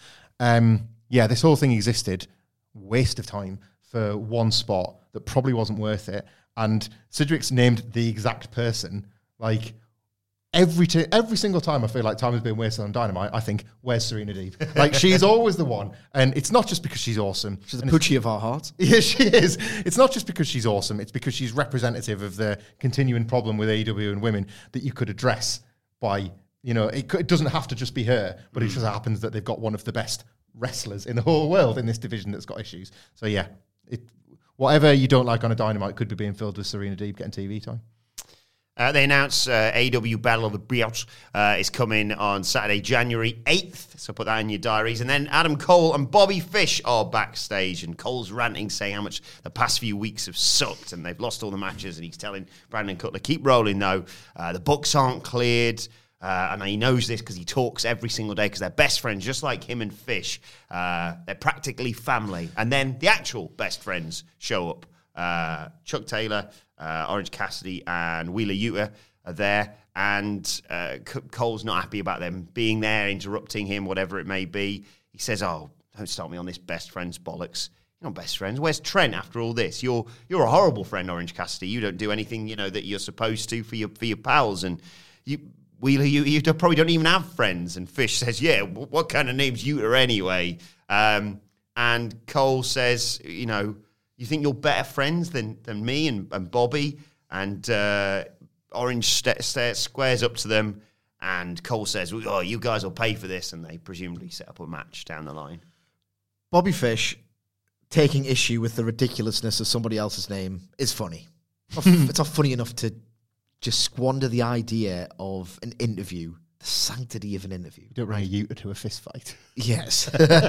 This whole thing existed. Waste of time for one spot that probably wasn't worth it. And Cedric's named the exact person. Like, every single time I feel like time has been wasted on Dynamite, I think, where's Serena Deeb? Like, she's always the one. And it's not just because she's awesome. She's the Poochie of our hearts. Yeah, she is. It's not just because she's awesome. It's because she's representative of the continuing problem with AEW and women that you could address by, it doesn't have to just be her, but it just happens that they've got one of the best wrestlers in the whole world in this division that's got issues. So, yeah, whatever you don't like on a Dynamite could be being filled with Serena Deeb getting TV time. They announced AEW Battle of the Belts is coming on Saturday, January 8th. So put that in your diaries. And then Adam Cole and Bobby Fish are backstage. And Cole's ranting, saying how much the past few weeks have sucked. And they've lost all the matches. And he's telling Brandon Cutler, keep rolling, though. The books aren't cleared. And he knows this because he talks every single day because they're best friends, just like him and Fish. They're practically family. And then the actual best friends show up. Chuck Taylor, Orange Cassidy, and Wheeler Yuta are there, and Cole's not happy about them being there, interrupting him, whatever it may be. He says, "Oh, don't start me on this best friends bollocks. You're not best friends. Where's Trent after all this? You're a horrible friend, Orange Cassidy. You don't do anything that you're supposed to for your pals, and Wheeler, you probably don't even have friends." And Fish says, "Yeah, what kind of name's Yuta anyway?" And Cole says, "You think you're better friends than me and Bobby?" And Orange squares up to them, and Cole says, "Oh, you guys will pay for this," and they presumably set up a match down the line. Bobby Fish taking issue with the ridiculousness of somebody else's name is funny. It's not funny enough to just squander the idea of an interview, the sanctity of an interview. You don't bring a Yuta to a fist fight. Yes.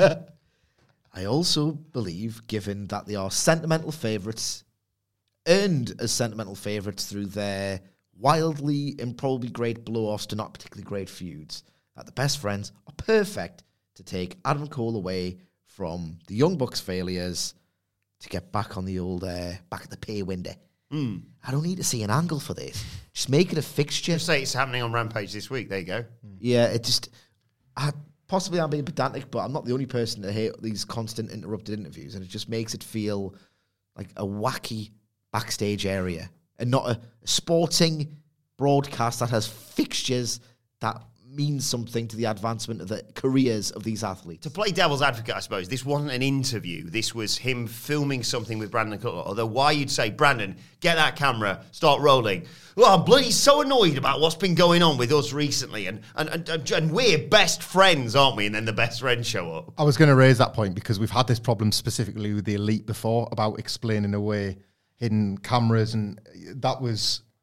I also believe, given that they are sentimental favourites, earned as sentimental favourites through their wildly and probably great blow-offs to not particularly great feuds, that the best friends are perfect to take Adam Cole away from the Young Bucks failures to get back on the old, back at the pay window. I don't need to see an angle for this. Just make it a fixture. Just say it's happening on Rampage this week. There you go. Yeah, it just... Possibly I'm being pedantic, but I'm not the only person to hate these constant interrupted interviews, and it just makes it feel like a wacky backstage area and not a sporting broadcast that has fixtures that means something to the advancement of the careers of these athletes. To play devil's advocate, I suppose, this wasn't an interview. This was him filming something with Brandon Cutler. Although why you'd say, Brandon, get that camera, start rolling. Well, I'm bloody so annoyed about what's been going on with us recently. And we're best friends, aren't we? And then the best friends show up. I was going to raise that point because we've had this problem specifically with the Elite before about explaining away hidden cameras. And that was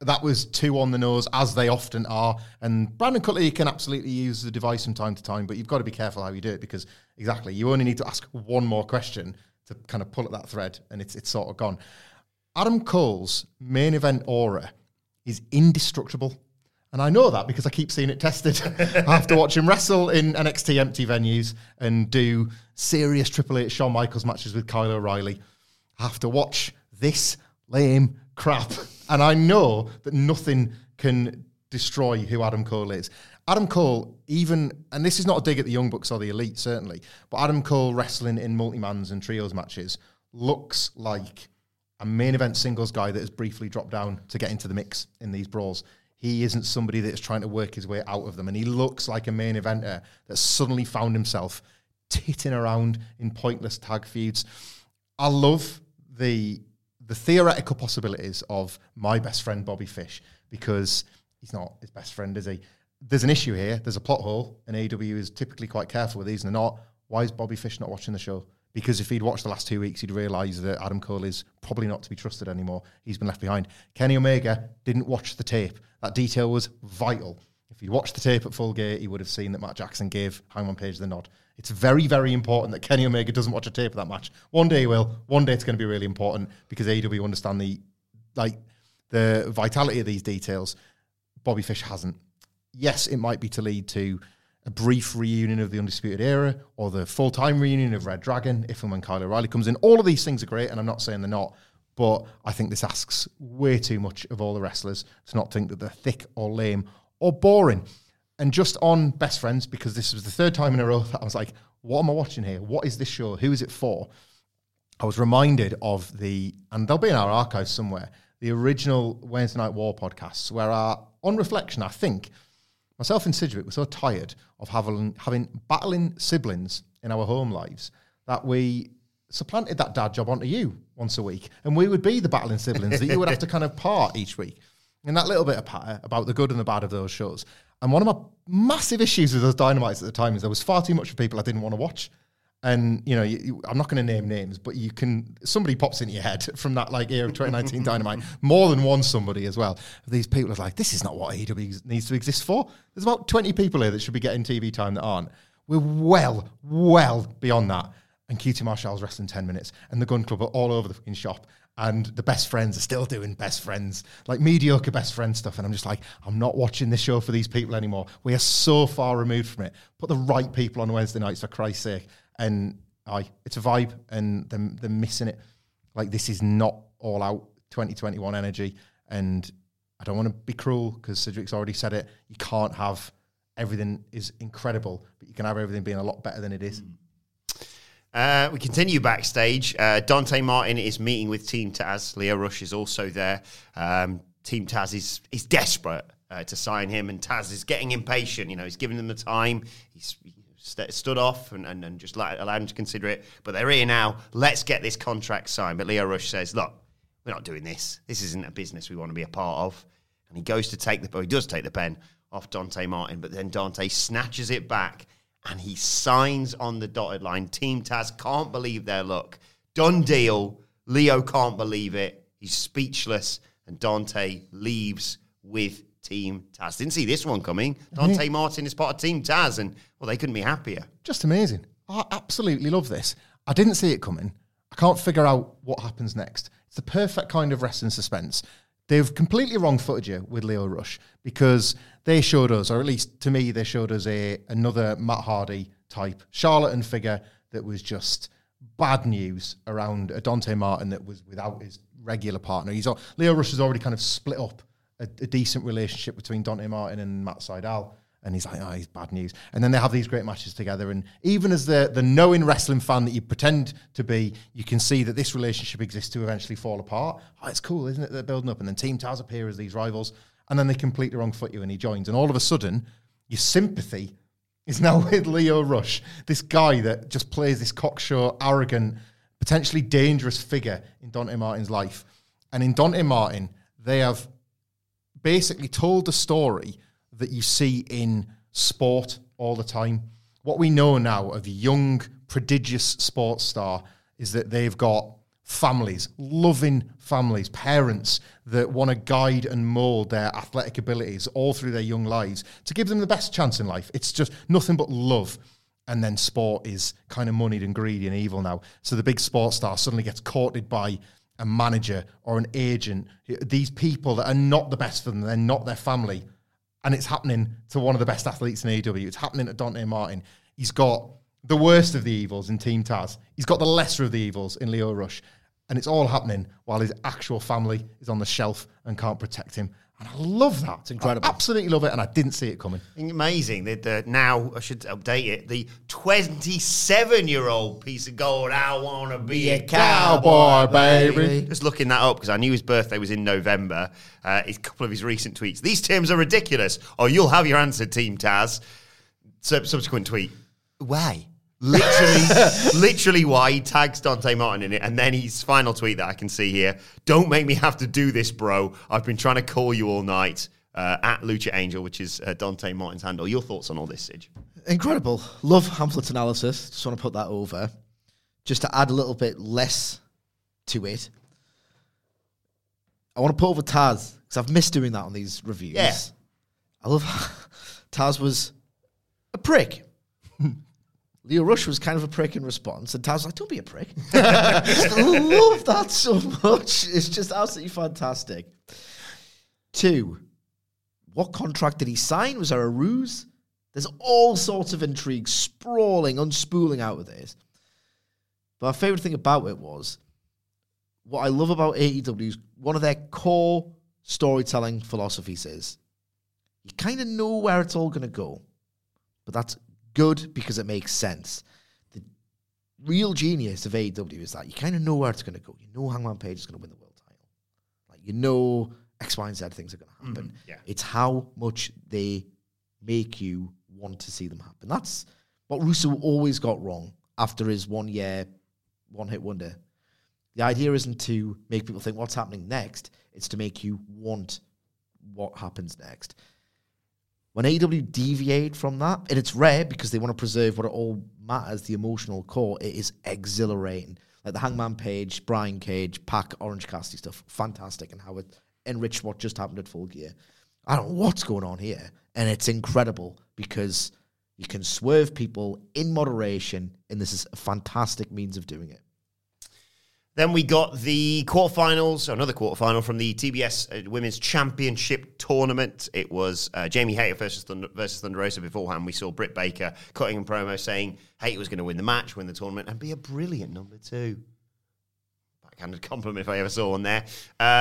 that was too on the nose, as they often are. And Brandon Cutler, you can absolutely use the device from time to time, but you've got to be careful how you do it, because exactly, you only need to ask one more question to kind of pull at that thread, and it's sort of gone. Adam Cole's main event aura is indestructible. And I know that because I keep seeing it tested. I have to watch him wrestle in NXT empty venues and do serious Triple H Shawn Michaels matches with Kyle O'Reilly. I have to watch this lame crap. And I know that nothing can destroy who Adam Cole is. Adam Cole, even, and this is not a dig at the Young Bucks or the Elite, certainly, but Adam Cole wrestling in multi-mans and trios matches looks like a main event singles guy that has briefly dropped down to get into the mix in these brawls. He isn't somebody that's trying to work his way out of them. And he looks like a main eventer that suddenly found himself titting around in pointless tag feuds. I love the theoretical possibilities of my best friend Bobby Fish, because he's not his best friend, is he? There's an issue here. There's a plot hole, and AEW is typically quite careful with these, and they're not. Why is Bobby Fish not watching the show? Because if he'd watched the last 2 weeks, he'd realise that Adam Cole is probably not to be trusted anymore. He's been left behind. Kenny Omega didn't watch the tape. That detail was vital. If he'd watched the tape at Full Gear, he would have seen that Matt Jackson gave Hangman Page the nod. It's very, very important that Kenny Omega doesn't watch a tape of that match. One day he will. One day it's going to be really important, because AEW understand the vitality of these details. Bobby Fish hasn't. Yes, it might be to lead to a brief reunion of the Undisputed Era, or the full-time reunion of Red Dragon, if and when Kyle O'Reilly comes in. All of these things are great, and I'm not saying they're not, but I think this asks way too much of all the wrestlers to not think that they're thick or lame or boring. And just on Best Friends, because this was the third time in a row that I was like, what am I watching here? What is this show? Who is it for? I was reminded of and they'll be in our archives somewhere, the original Wednesday Night War podcasts, where on reflection, I think, myself and Sidgwick were so tired of having battling siblings in our home lives that we supplanted that dad job onto you once a week. And we would be the battling siblings that you would have to kind of part each week. And that little bit of patter about the good and the bad of those shows. And one of my massive issues with those Dynamites at the time is there was far too much for people I didn't want to watch. And, you know, I'm not going to name names, but somebody pops into your head from that era of 2019 Dynamite, more than one somebody as well. These people are like, this is not what AEW needs to exist for. There's about 20 people here that should be getting TV time that aren't. We're well beyond that. And QT Marshall's wrestling 10 minutes, and the Gun Club are all over the fucking shop. And the Best Friends are still doing Best Friends, like mediocre Best Friend stuff. And I'm just like, I'm not watching this show for these people anymore. We are so far removed from it. Put the right people on Wednesday nights, for Christ's sake. And it's a vibe, and they're missing it. Like, this is not all out 2021 energy. And I don't want to be cruel, because Cedric's already said it. You can't have everything is incredible, but you can have everything being a lot better than it is. We continue backstage. Dante Martin is meeting with Team Taz. Lio Rush is also there. Team Taz is desperate to sign him, and Taz is getting impatient. You know, he's giving them the time. He's stood off and just allowed them to consider it. But they're here now. Let's get this contract signed. But Lio Rush says, look, we're not doing this. This isn't a business we want to be a part of. And he goes to he does take the pen off Dante Martin, but then Dante snatches it back and he signs on the dotted line. Team Taz can't believe their luck. Done deal. Leo can't believe it. He's speechless, and Dante leaves with Team Taz. Didn't see this one coming. Dante Martin is part of Team Taz, and, well, they couldn't be happier. Just amazing. I absolutely love this. I didn't see it coming. I can't figure out what happens next. It's the perfect kind of wrestling suspense. They've completely wrong-footed you with Lio Rush, because they showed us, or at least to me, they showed us another Matt Hardy type charlatan figure that was just bad news around a Dante Martin that was without his regular partner. Lio Rush has already kind of split up a decent relationship between Dante Martin and Matt Sydal, and he's like, oh, he's bad news. And then they have these great matches together, and even as the knowing wrestling fan that you pretend to be, you can see that this relationship exists to eventually fall apart. Oh, it's cool, isn't it? They're building up, and then Team Taz appear as these rivals, and then they completely wrong foot you, and he joins, and all of a sudden, your sympathy is now with Lio Rush, this guy that just plays this cocksure, arrogant, potentially dangerous figure in Dante Martin's life. And in Dante Martin, they have basically told the story that you see in sport all the time. What we know now of a young, prodigious sports star is that they've got families, loving families, parents that want to guide and mould their athletic abilities all through their young lives to give them the best chance in life. It's just nothing but love. And then sport is kind of moneyed and greedy and evil now. So the big sports star suddenly gets courted by a manager or an agent. These people that are not the best for them, they're not their family. And it's happening to one of the best athletes in AEW. It's happening to Dante Martin. He's got the worst of the evils in Team Taz. He's got the lesser of the evils in Lio Rush. And it's all happening while his actual family is on the shelf and can't protect him. And I love that. It's incredible. I absolutely love it, and I didn't see it coming. Amazing. Now, I should update it, the 27-year-old piece of gold, I want to be a cowboy, baby. Just looking that up, because I knew his birthday was in November. A couple of his recent tweets. These terms are ridiculous. Oh, you'll have your answer, Team Taz. Subsequent tweet. Why? Literally why he tags Dante Martin in it. And then his final tweet that I can see here. Don't make me have to do this, bro. I've been trying to call you all night. At Lucha Angel, which is Dante Martin's handle. Your thoughts on all this, Sige? Incredible. Love Hamlet's analysis. Just want to put that over. Just to add a little bit less to it. I want to put over Taz, because I've missed doing that on these reviews. Yeah. I love Taz was a prick. Lio Rush was kind of a prick in response, and Taz was like, don't be a prick. I just love that so much. It's just absolutely fantastic. 2, what contract did he sign? Was there a ruse? There's all sorts of intrigue sprawling, unspooling out of this. But my favourite thing about it was, what I love about AEW is one of their core storytelling philosophies is, you kind of know where it's all going to go, but that's good because it makes sense. The real genius of AEW is that you kind of know where it's going to go. You know Hangman Page is going to win the world title. Like, you know X, Y, and Z things are going to happen. Yeah. It's how much they make you want to see them happen. That's what Russo always got wrong after his 1 year, one-hit wonder. The idea isn't to make people think what's happening next. It's to make you want what happens next. When AEW deviate from that, and it's rare because they want to preserve what it all matters, the emotional core, it is exhilarating. Like the Hangman Page, Brian Cage, Pac, Orange Cassidy stuff, fantastic, and how it enriched what just happened at Full Gear. I don't know what's going on here, and it's incredible because you can swerve people in moderation, and this is a fantastic means of doing it. Then we got the quarterfinals, another quarterfinal from the TBS Women's Championship Tournament. It was Jamie Hayter versus Thunder Rosa. Beforehand, we saw Britt Baker cutting a promo saying Hayter was going to win the match, win the tournament, and be a brilliant number 2. Backhanded compliment if I ever saw one there.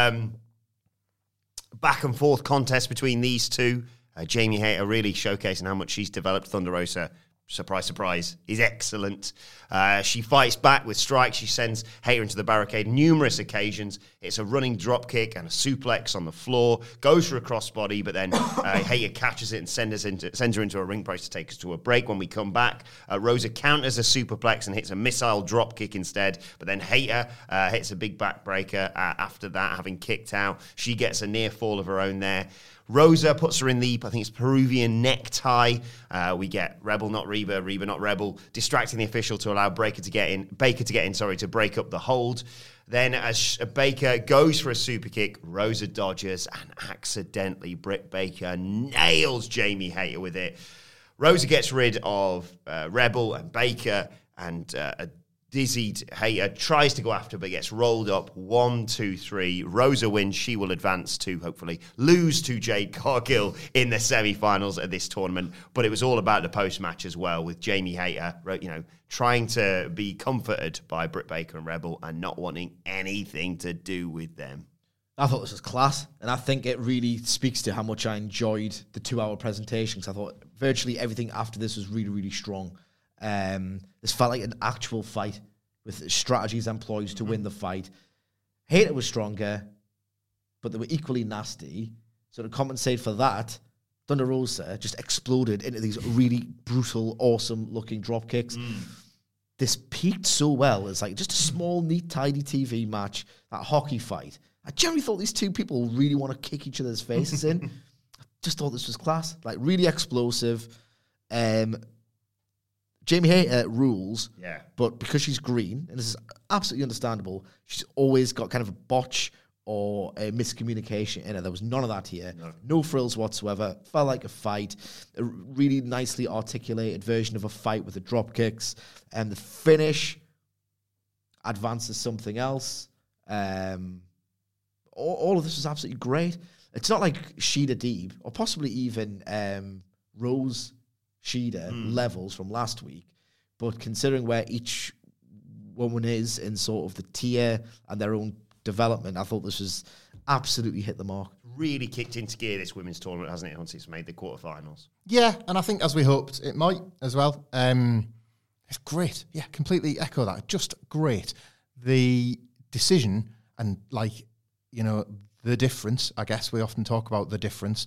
Back and forth contest between these two. Jamie Hayter really showcasing how much she's developed. Thunder Rosa, surprise, surprise, is excellent. She fights back with strikes. She sends Hayter into the barricade numerous occasions. It's a running drop kick and a suplex on the floor. Goes for a crossbody, but then Hayter catches it and sends her into a ring post to take us to a break. When we come back, Rosa counters a superplex and hits a missile drop kick instead. But then Hayter hits a big backbreaker after that, having kicked out. She gets a near fall of her own there. Rosa puts her in the, I think it's Peruvian necktie. We get Rebel, not Reba, Reba, not Rebel, distracting the official to allow Baker to get in, to break up the hold. Then as Baker goes for a super kick, Rosa dodges and accidentally Britt Baker nails Jamie Hayter with it. Rosa gets rid of Rebel and Baker, and a dizzied Hayter tries to go after but gets rolled up. 1, 2, 3. Rosa wins. She will advance to, hopefully, lose to Jade Cargill in the semi-finals of this tournament. But it was all about the post-match as well, with Jamie Hayter, trying to be comforted by Britt Baker and Rebel and not wanting anything to do with them. I thought this was class, and I think it really speaks to how much I enjoyed the 2-hour presentations. I thought virtually everything after this was really, really strong. This felt like an actual fight with strategies employed to win the fight. Hayter was stronger, but they were equally nasty. So to compensate for that, Thunder Rosa just exploded into these really brutal, awesome-looking drop kicks. This peaked so well. It's like just a small, neat, tidy TV match, that hockey fight. I generally thought these two people really want to kick each other's faces in. I just thought this was class. Like, really explosive. Jamie Hayter rules, Yeah. but because she's green, and this is absolutely understandable, she's always got kind of a botch or a miscommunication in her. There was none of that here. No frills whatsoever. Felt like a fight. A really nicely articulated version of a fight with the drop kicks. And the finish advances something else. All of this was absolutely great. It's not like Shida Deeb, or possibly even Rose Shida levels from last week, but considering where each woman is in sort of the tier and their own development, I thought this was absolutely hit the mark. Really kicked into gear this women's tournament, hasn't it, once it's made the quarterfinals? Yeah, and I think as we hoped it might as well. It's great. Yeah, completely echo that. Just great. The decision and, like, you know, the difference, I guess we often talk about the difference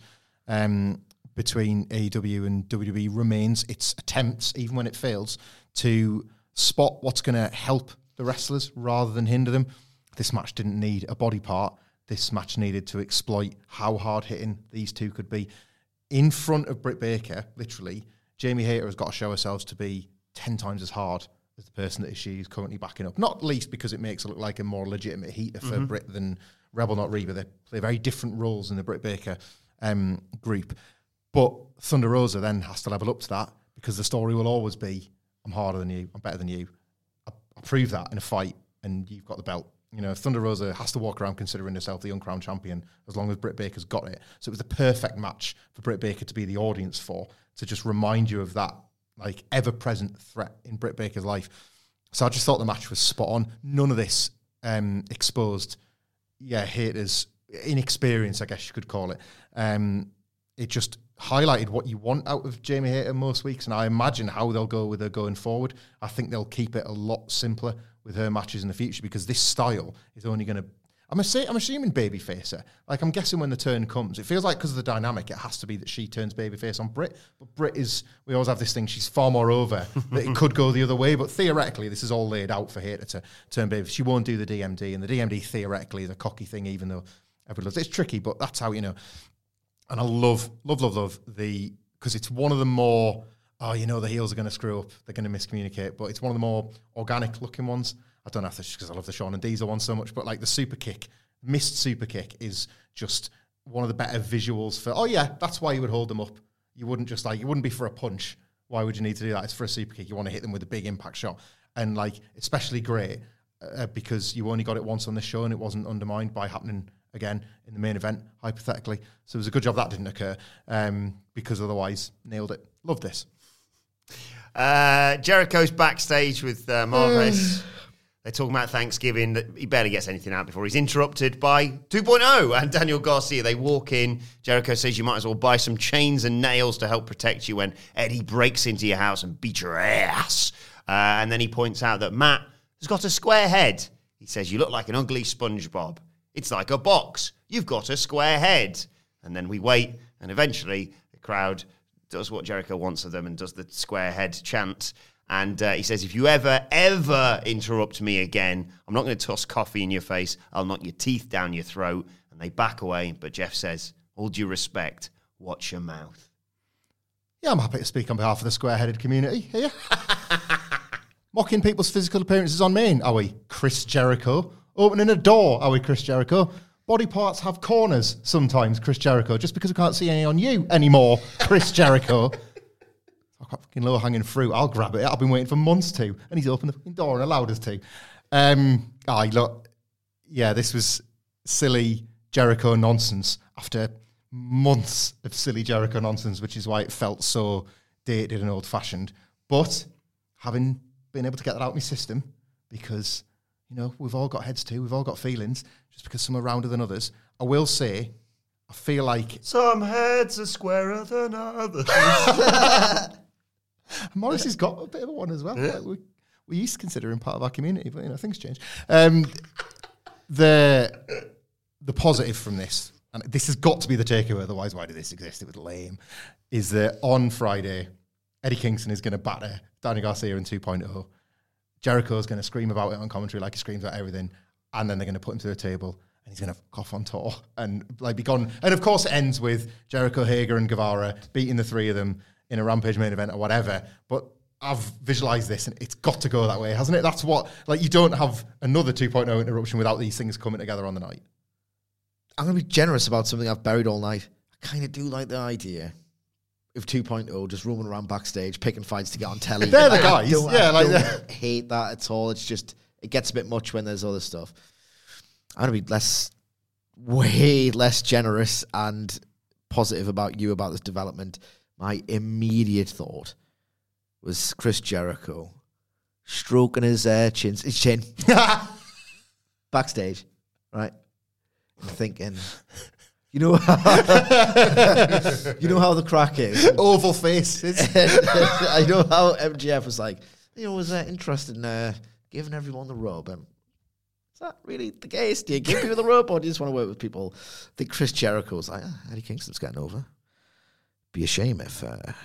between AEW and WWE remains its attempts, even when it fails, to spot what's going to help the wrestlers rather than hinder them. This match didn't need a body part. This match needed to exploit how hard-hitting these two could be. In front of Britt Baker, literally, Jamie Hayter has got to show herself to be 10 times as hard as the person that she's currently backing up. Not least because it makes her look like a more legitimate heater for Britt than Rebel Not Reba. They play very different roles in the Britt Baker group. But Thunder Rosa then has to level up to that because the story will always be, I'm harder than you, I'm better than you. I'll prove that in a fight and you've got the belt. You know, Thunder Rosa has to walk around considering herself the uncrowned champion as long as Britt Baker's got it. So it was the perfect match for Britt Baker to be the audience for, to just remind you of that, like, ever-present threat in Britt Baker's life. So I just thought the match was spot on. None of this exposed, Hayter's inexperience, I guess you could call it. It just highlighted what you want out of Jamie Hayter most weeks, and I imagine how they'll go with her going forward. I think they'll keep it a lot simpler with her matches in the future because this style is only going to... I'm assuming babyface her. Like, I'm guessing when the turn comes, it feels like because of the dynamic, it has to be that she turns babyface on Britt. But Britt is... We always have this thing, she's far more over, that it could go the other way. But theoretically, this is all laid out for Hayter to turn babyface. She won't do the DMD, and the DMD theoretically is a cocky thing, even though everyone loves it. It's tricky, but that's how, you know... And I love the... Because it's one of the more... the heels are going to screw up. They're going to miscommunicate. But it's one of the more organic-looking ones. I don't know if that's just because I love the Shawn and Diesel one so much, but like the super kick, missed super kick is just one of the better visuals for, that's why you would hold them up. You wouldn't just it wouldn't be for a punch. Why would you need to do that? It's for a super kick. You want to hit them with a big impact shot. And like, especially great because you only got it once on this show and it wasn't undermined by happening again in the main event, hypothetically. So it was a good job that didn't occur because otherwise, nailed it. Love this. Jericho's backstage with Marquez. They're talking about Thanksgiving. That he barely gets anything out before he's interrupted by 2.0 and Daniel Garcia. They walk in. Jericho says you might as well buy some chains and nails to help protect you when Eddie breaks into your house and beats your ass. And then he points out that Matt has got a square head. He says, you look like an ugly SpongeBob. It's like a box. You've got a square head. And then we wait, and eventually the crowd does what Jericho wants of them and does the square head chant. And he says, if you ever interrupt me again, I'm not going to toss coffee in your face. I'll knock your teeth down your throat. And they back away. But Jeff says, all due respect, watch your mouth. Yeah, I'm happy to speak on behalf of the square-headed community here. Mocking people's physical appearances on main, are we? Chris Jericho. Opening a door, are we, Chris Jericho? Body parts have corners sometimes, Chris Jericho. Just because we can't see any on you anymore, Chris Jericho. I've got fucking low-hanging fruit. I'll grab it. I've been waiting for months to. And he's opened the fucking door and allowed us to. This was silly Jericho nonsense after months of silly Jericho nonsense, which is why it felt so dated and old-fashioned. But having been able to get that out of my system, because, you know, we've all got heads too, we've all got feelings, just because some are rounder than others, I will say, I feel like... Some heads are squarer than others. Morrissey's got a bit of a one as well. Yeah. Like we used to consider him part of our community, but, you know, things change. The positive from this, and this has got to be the takeaway, otherwise why did this exist? It was lame, is that on Friday, Eddie Kingston is going to batter Danny Garcia in 2.0. Jericho's going to scream about it on commentary like he screams about everything, and then they're going to put him to the table, and he's going to cough on tour and like be gone. And of course, it ends with Jericho, Hager, and Guevara beating the three of them in a Rampage main event or whatever. But I've visualized this and it's got to go that way, hasn't it? That's what, like, you don't have another 2.0 interruption without these things coming together on the night. I'm going to be generous about something I've buried all night. I kind of do like the idea of 2.0 just roaming around backstage, picking fights to get on telly. They're the guys. I don't hate that at all. It's just, it gets a bit much when there's other stuff. I'm going to be way less generous and positive about this development. My immediate thought was Chris Jericho stroking his chin backstage, right? I'm thinking, you know how the crack is. Oval faces. I know how MJF was like, was interested in giving everyone the rub. And is that really the case? Do you give people the rub, or do you just want to work with people? I think Chris Jericho was like, Eddie Kingston's getting over. Be a shame if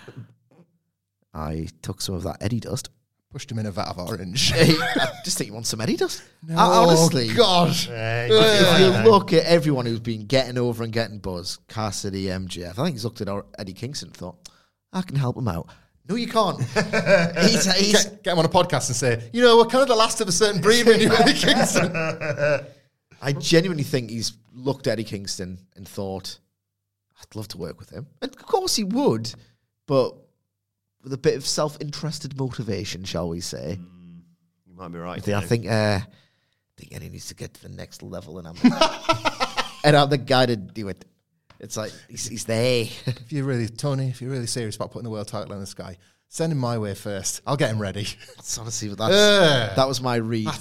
I took some of that Eddie dust. Pushed him in a vat of orange. I just think you want some Eddie dust. No, honestly. God. If you look at everyone who's been getting over and getting buzz, Cassidy, MJF, I think he's looked at Eddie Kingston and thought, I can help him out. No, you can't. he's get him on a podcast and say, we're kind of the last of a certain breed when you're Eddie Kingston. I genuinely think he's looked at Eddie Kingston and thought, I'd love to work with him. And of course he would, but with a bit of self-interested motivation, shall we say. You might be right. I think Eddie needs to get to the next level, and I'm the guy to do it. It's like, he's there. If you're really serious about putting the world title in the sky, send him my way first. I'll get him ready. That's honestly, that was my read.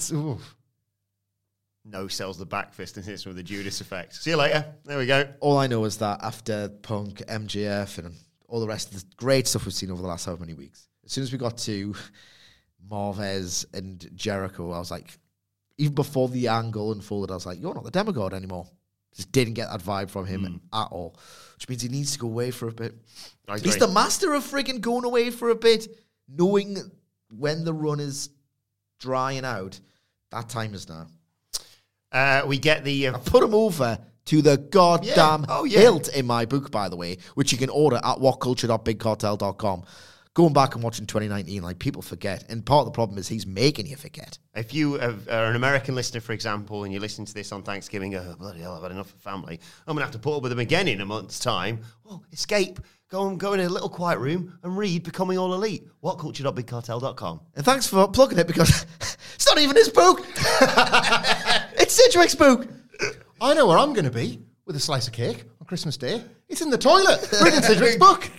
No sells the back fist and hits him with the Judas effect. See you later. There we go. All I know is that after Punk, MJF, and all the rest of the great stuff we've seen over the last how many weeks, as soon as we got to Marvez and Jericho, I was like, even before the angle unfolded, I was like, you're not the demigod anymore. Just didn't get that vibe from him at all, which means he needs to go away for a bit. He's the master of friggin' going away for a bit, knowing when the run is drying out. That time is now. We get the... I put him over to the goddamn hilt in my book, by the way, which you can order at whatculture.bigcartel.com. Going back and watching 2019, like, people forget. And part of the problem is he's making you forget. If you are an American listener, for example, and you're listening to this on Thanksgiving, bloody hell, I've had enough of family. I'm going to have to put up with them again in a month's time. Well, escape. Go in a little quiet room and read Becoming All Elite. Whatculture.bigcartel.com. And thanks for plugging it, because it's not even his book. It's Sidgwick's book. I know where I'm going to be with a slice of cake on Christmas Day. It's in the toilet, reading Sidgwick's book.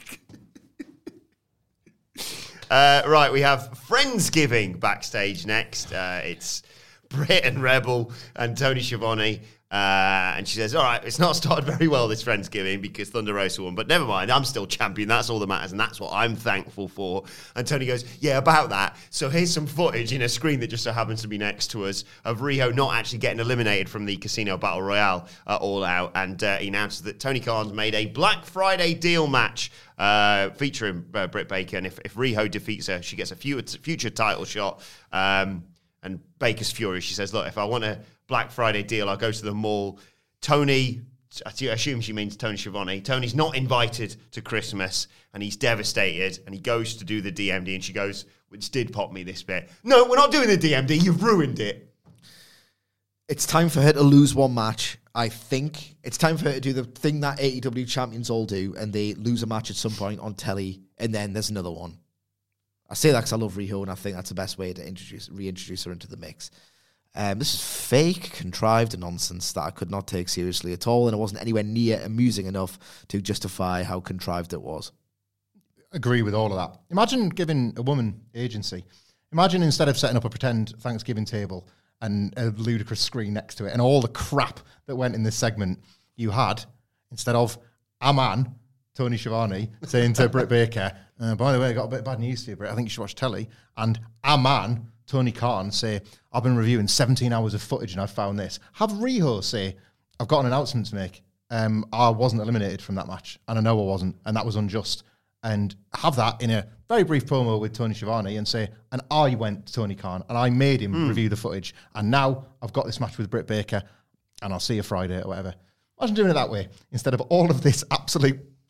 Right, we have Friendsgiving backstage next. It's Britt and Rebel and Tony Schiavone. And she says, all right, it's not started very well, this Friendsgiving, because Thunder Rosa won, but never mind, I'm still champion, that's all that matters, and that's what I'm thankful for. And Tony goes, yeah, about that. So here's some footage in a screen that just so happens to be next to us of Riho not actually getting eliminated from the Casino Battle Royale All Out, and he announces that Tony Khan's made a Black Friday deal match featuring Britt Baker, and if Riho defeats her, she gets a future title shot. And Baker's furious. She says, look, if I want a Black Friday deal, I'll go to the mall. Tony, I assume she means Tony Schiavone. Tony's not invited to Christmas, and he's devastated, and he goes to do the DMD, and she goes, which did pop me this bit, no, we're not doing the DMD, you've ruined it. It's time for her to lose one match, I think. It's time for her to do the thing that AEW champions all do, and they lose a match at some point on telly, and then there's another one. I say that because I love Riho, and I think that's the best way to reintroduce her into the mix. This is fake, contrived nonsense that I could not take seriously at all, and it wasn't anywhere near amusing enough to justify how contrived it was. Agree with all of that. Imagine giving a woman agency. Imagine instead of setting up a pretend Thanksgiving table and a ludicrous screen next to it and all the crap that went in this segment, you had, instead of a man, Tony Schiavone, saying to Britt Baker, by the way, I got a bit of bad news for you, Britt. I think you should watch telly. And a man, Tony Khan, say, I've been reviewing 17 hours of footage and I've found this. Have Riho say, I've got an announcement to make. I wasn't eliminated from that match, and I know I wasn't, and that was unjust. And have that in a very brief promo with Tony Schiavone and say, and I went to Tony Khan and I made him review the footage. And now I've got this match with Britt Baker and I'll see you Friday or whatever. Imagine doing it that way instead of all of this absolute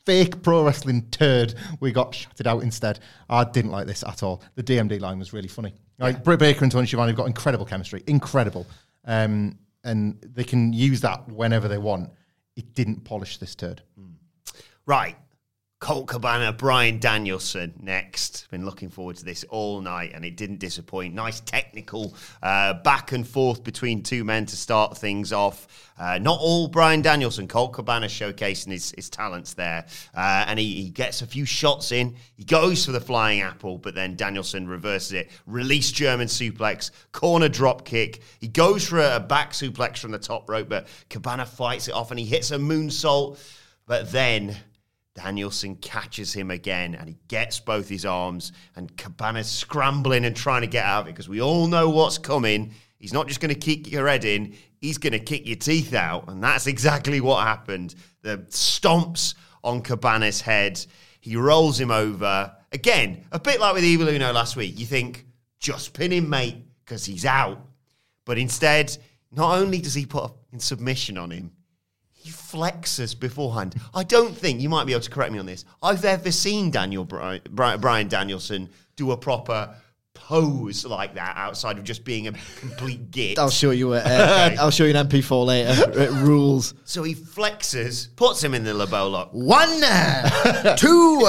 fake pro wrestling turd we got shouted out instead. I didn't like this at all. The DMD line was really funny. Like Britt Baker and Tony Schiavone have got incredible chemistry, incredible, and they can use that whenever they want. It didn't polish this turd. Right. Colt Cabana, Bryan Danielson next. Been looking forward to this all night, and it didn't disappoint. Nice technical back and forth between two men to start things off. Not all Bryan Danielson. Colt Cabana showcasing his talents there. And he gets a few shots in. He goes for the flying apple, but then Danielson reverses it. Release German suplex, corner drop kick. He goes for a back suplex from the top rope, but Cabana fights it off, and he hits a moonsault. But then Danielson catches him again, and he gets both his arms, and Cabana's scrambling and trying to get out of it, because we all know what's coming. He's not just going to kick your head in, he's going to kick your teeth out, and that's exactly what happened. The stomps on Cabana's head. He rolls him over. Again, a bit like with Evil Uno last week. You think, just pin him, mate, because he's out. But instead, not only does he put in submission on him, he flexes beforehand. I don't think, you might be able to correct me on this, I've ever seen Bryan Danielson do a proper pose like that outside of just being a complete git. I'll show you I'll show you an MP4 later. It rules. So he flexes, puts him in the LeBeau lock. 1, 2,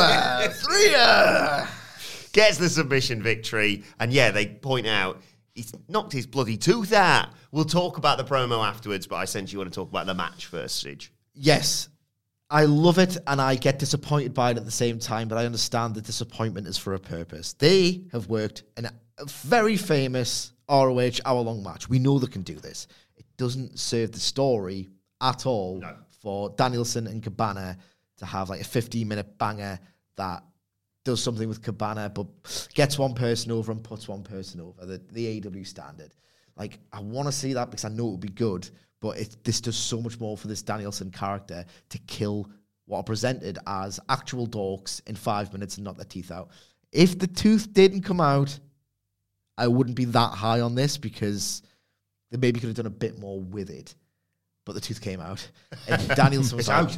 3. Gets the submission victory. And yeah, they point out he's knocked his bloody tooth out. We'll talk about the promo afterwards, but I essentially want to talk about the match first, Sige. Yes. I love it, and I get disappointed by it at the same time, but I understand that disappointment is for a purpose. They have worked in a very famous ROH hour-long match. We know they can do this. It doesn't serve the story at all for Danielson and Cabana to have like a 15-minute banger that does something with Cabana, but gets one person over and puts one person over, the AEW standard. Like, I want to see that because I know it would be good, but this does so much more for this Danielson character to kill what are presented as actual dorks in 5 minutes and knock their teeth out. If the tooth didn't come out, I wouldn't be that high on this because they maybe could have done a bit more with it. But the tooth came out. And Danielson was out.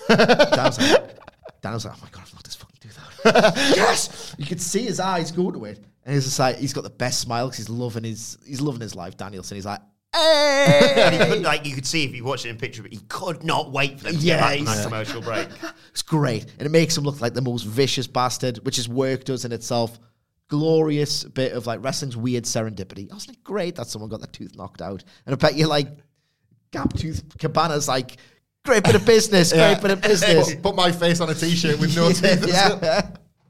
Daniel's like, oh my God, I've knocked this fucking tooth out. Yes! You could see his eyes go to it. And he's just like, he's got the best smile because he's loving his life, Danielson. He's like, hey! And he could, you could see if you watched it in picture, but he could not wait for them to get back from that commercial break. It's great. And it makes him look like the most vicious bastard, which his work does in itself. Glorious bit of like wrestling's weird serendipity. I was like, great that someone got their tooth knocked out. And I bet you like Gap Tooth Cabana's like, great bit of business, great bit of business. Put my face on a t-shirt with no teeth. Yeah.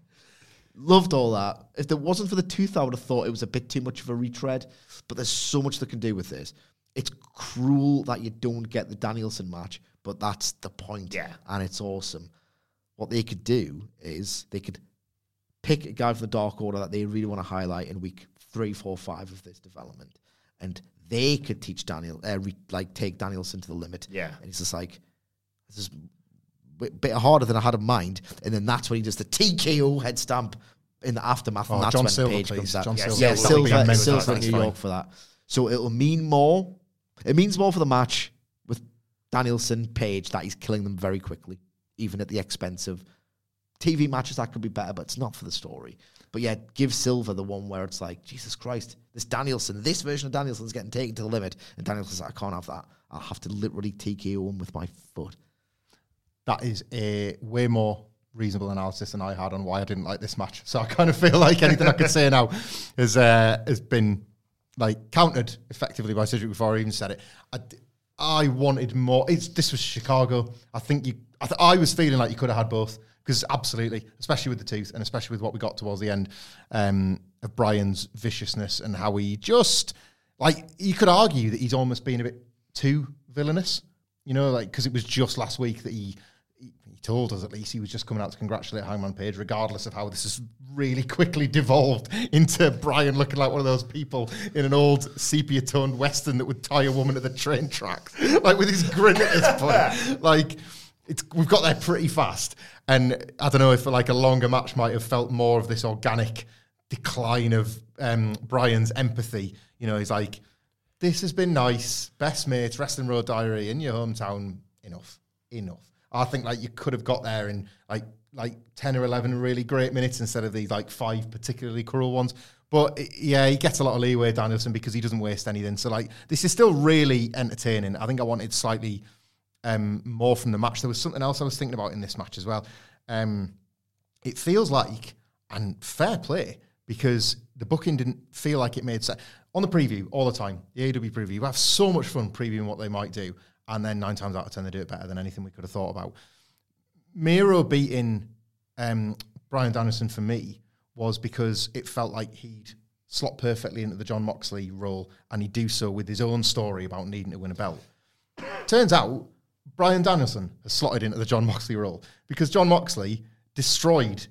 Loved all that. If there wasn't for the tooth, I would have thought it was a bit too much of a retread. But there's so much they can do with this. It's cruel that you don't get the Danielson match, but that's the point. Yeah. And it's awesome. What they could do is they could pick a guy from the Dark Order that they really want to highlight in week 3, 4, 5 of this development. And they could teach take Danielson to the limit. Yeah. And he's just like, this is a bit harder than I had in mind. And then that's when he does the TKO head stamp in the aftermath. And that's John when Silver, Page please. comes out. John Silver. Yeah, Silver That's in New fine. York for that. So it'll mean more. It means more for the match with Danielson, Page, that he's killing them very quickly, even at the expense of TV matches that could be better, but it's not for the story. But yeah, give Silver the one where it's like, Jesus Christ, this version of Danielson's getting taken to the limit, and Danielson's like, I can't have that. I'll have to literally TKO him with my foot. That is a way more reasonable analysis than I had on why I didn't like this match. So I kind of feel like anything I could say now has been like countered effectively by Cedric before I even said it. I wanted more. This was Chicago. I was feeling like you could have had both. Because absolutely, especially with the tooth and especially with what we got towards the end of Bryan's viciousness and how he just, like, you could argue that he's almost been a bit too villainous, because it was just last week that he told us at least he was just coming out to congratulate Hangman Page, regardless of how this has really quickly devolved into Bryan looking like one of those people in an old sepia-toned Western that would tie a woman at the train tracks, like with his grin at this point. Like, we've got there pretty fast. And I don't know if like a longer match might have felt more of this organic decline of Bryan's empathy. He's like, this has been nice, best mates, Wrestling Road Diary in your hometown, enough. I think like you could have got there in like 10 or 11 really great minutes instead of these like 5 particularly cruel ones. But yeah, he gets a lot of leeway, Danielson, because he doesn't waste anything. So like this is still really entertaining. I think I wanted slightly more from the match. There was something else I was thinking about in this match as well. It feels like, and fair play, because the booking didn't feel like it made sense. On the preview, all the time, the AEW preview, you have so much fun previewing what they might do, and then 9 times out of 10 they do it better than anything we could have thought about. Miro beating Bryan Danielson for me was because it felt like he'd slot perfectly into the Jon Moxley role, and he'd do so with his own story about needing to win a belt. Turns out, Bryan Danielson has slotted into the Jon Moxley role because Jon Moxley destroyed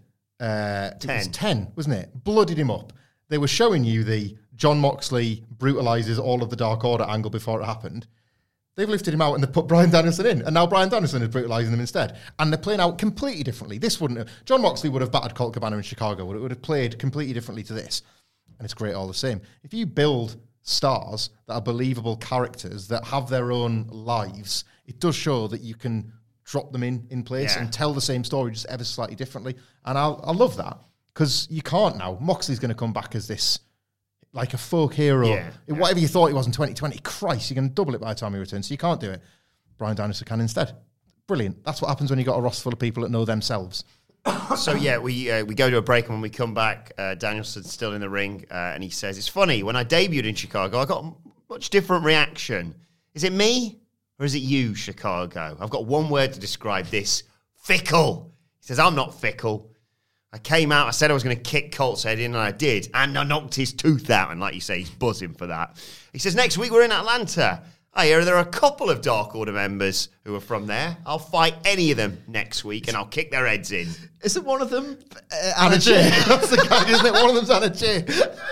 10, wasn't it? Bloodied him up. They were showing you the Jon Moxley brutalizes all of the Dark Order angle before it happened. They've lifted him out and they've put Bryan Danielson in, and now Bryan Danielson is brutalizing them instead. And they're playing out completely differently. This wouldn't have... Jon Moxley would have battered Colt Cabana in Chicago. It would have played completely differently to this. And it's great all the same. If you build stars that are believable characters that have their own lives, it does show that you can drop them in place and tell the same story just ever slightly differently. And I love that, because you can't now. Moxley's going to come back as this, like a folk hero. Whatever you thought he was in 2020, Christ, you're going to double it by the time he returns. So you can't do it. Bryan Danielson can instead. Brilliant. That's what happens when you've got a roster full of people that know themselves. So yeah, we go to a break, and when we come back, Danielson's still in the ring, and he says, "It's funny, when I debuted in Chicago, I got a much different reaction. Is it me? Or is it you, Chicago? I've got one word to describe this. Fickle." He says, "I'm not fickle. I came out, I said I was going to kick Colt's head in, and I did. And I knocked his tooth out." And like you say, he's buzzing for that. He says, "Next week we're in Atlanta. I hear there are a couple of Dark Order members who are from there. I'll fight any of them next week, and I'll kick their heads in." Isn't one of them Anna Jay? That's the guy, isn't it? One of them's Anna Jay.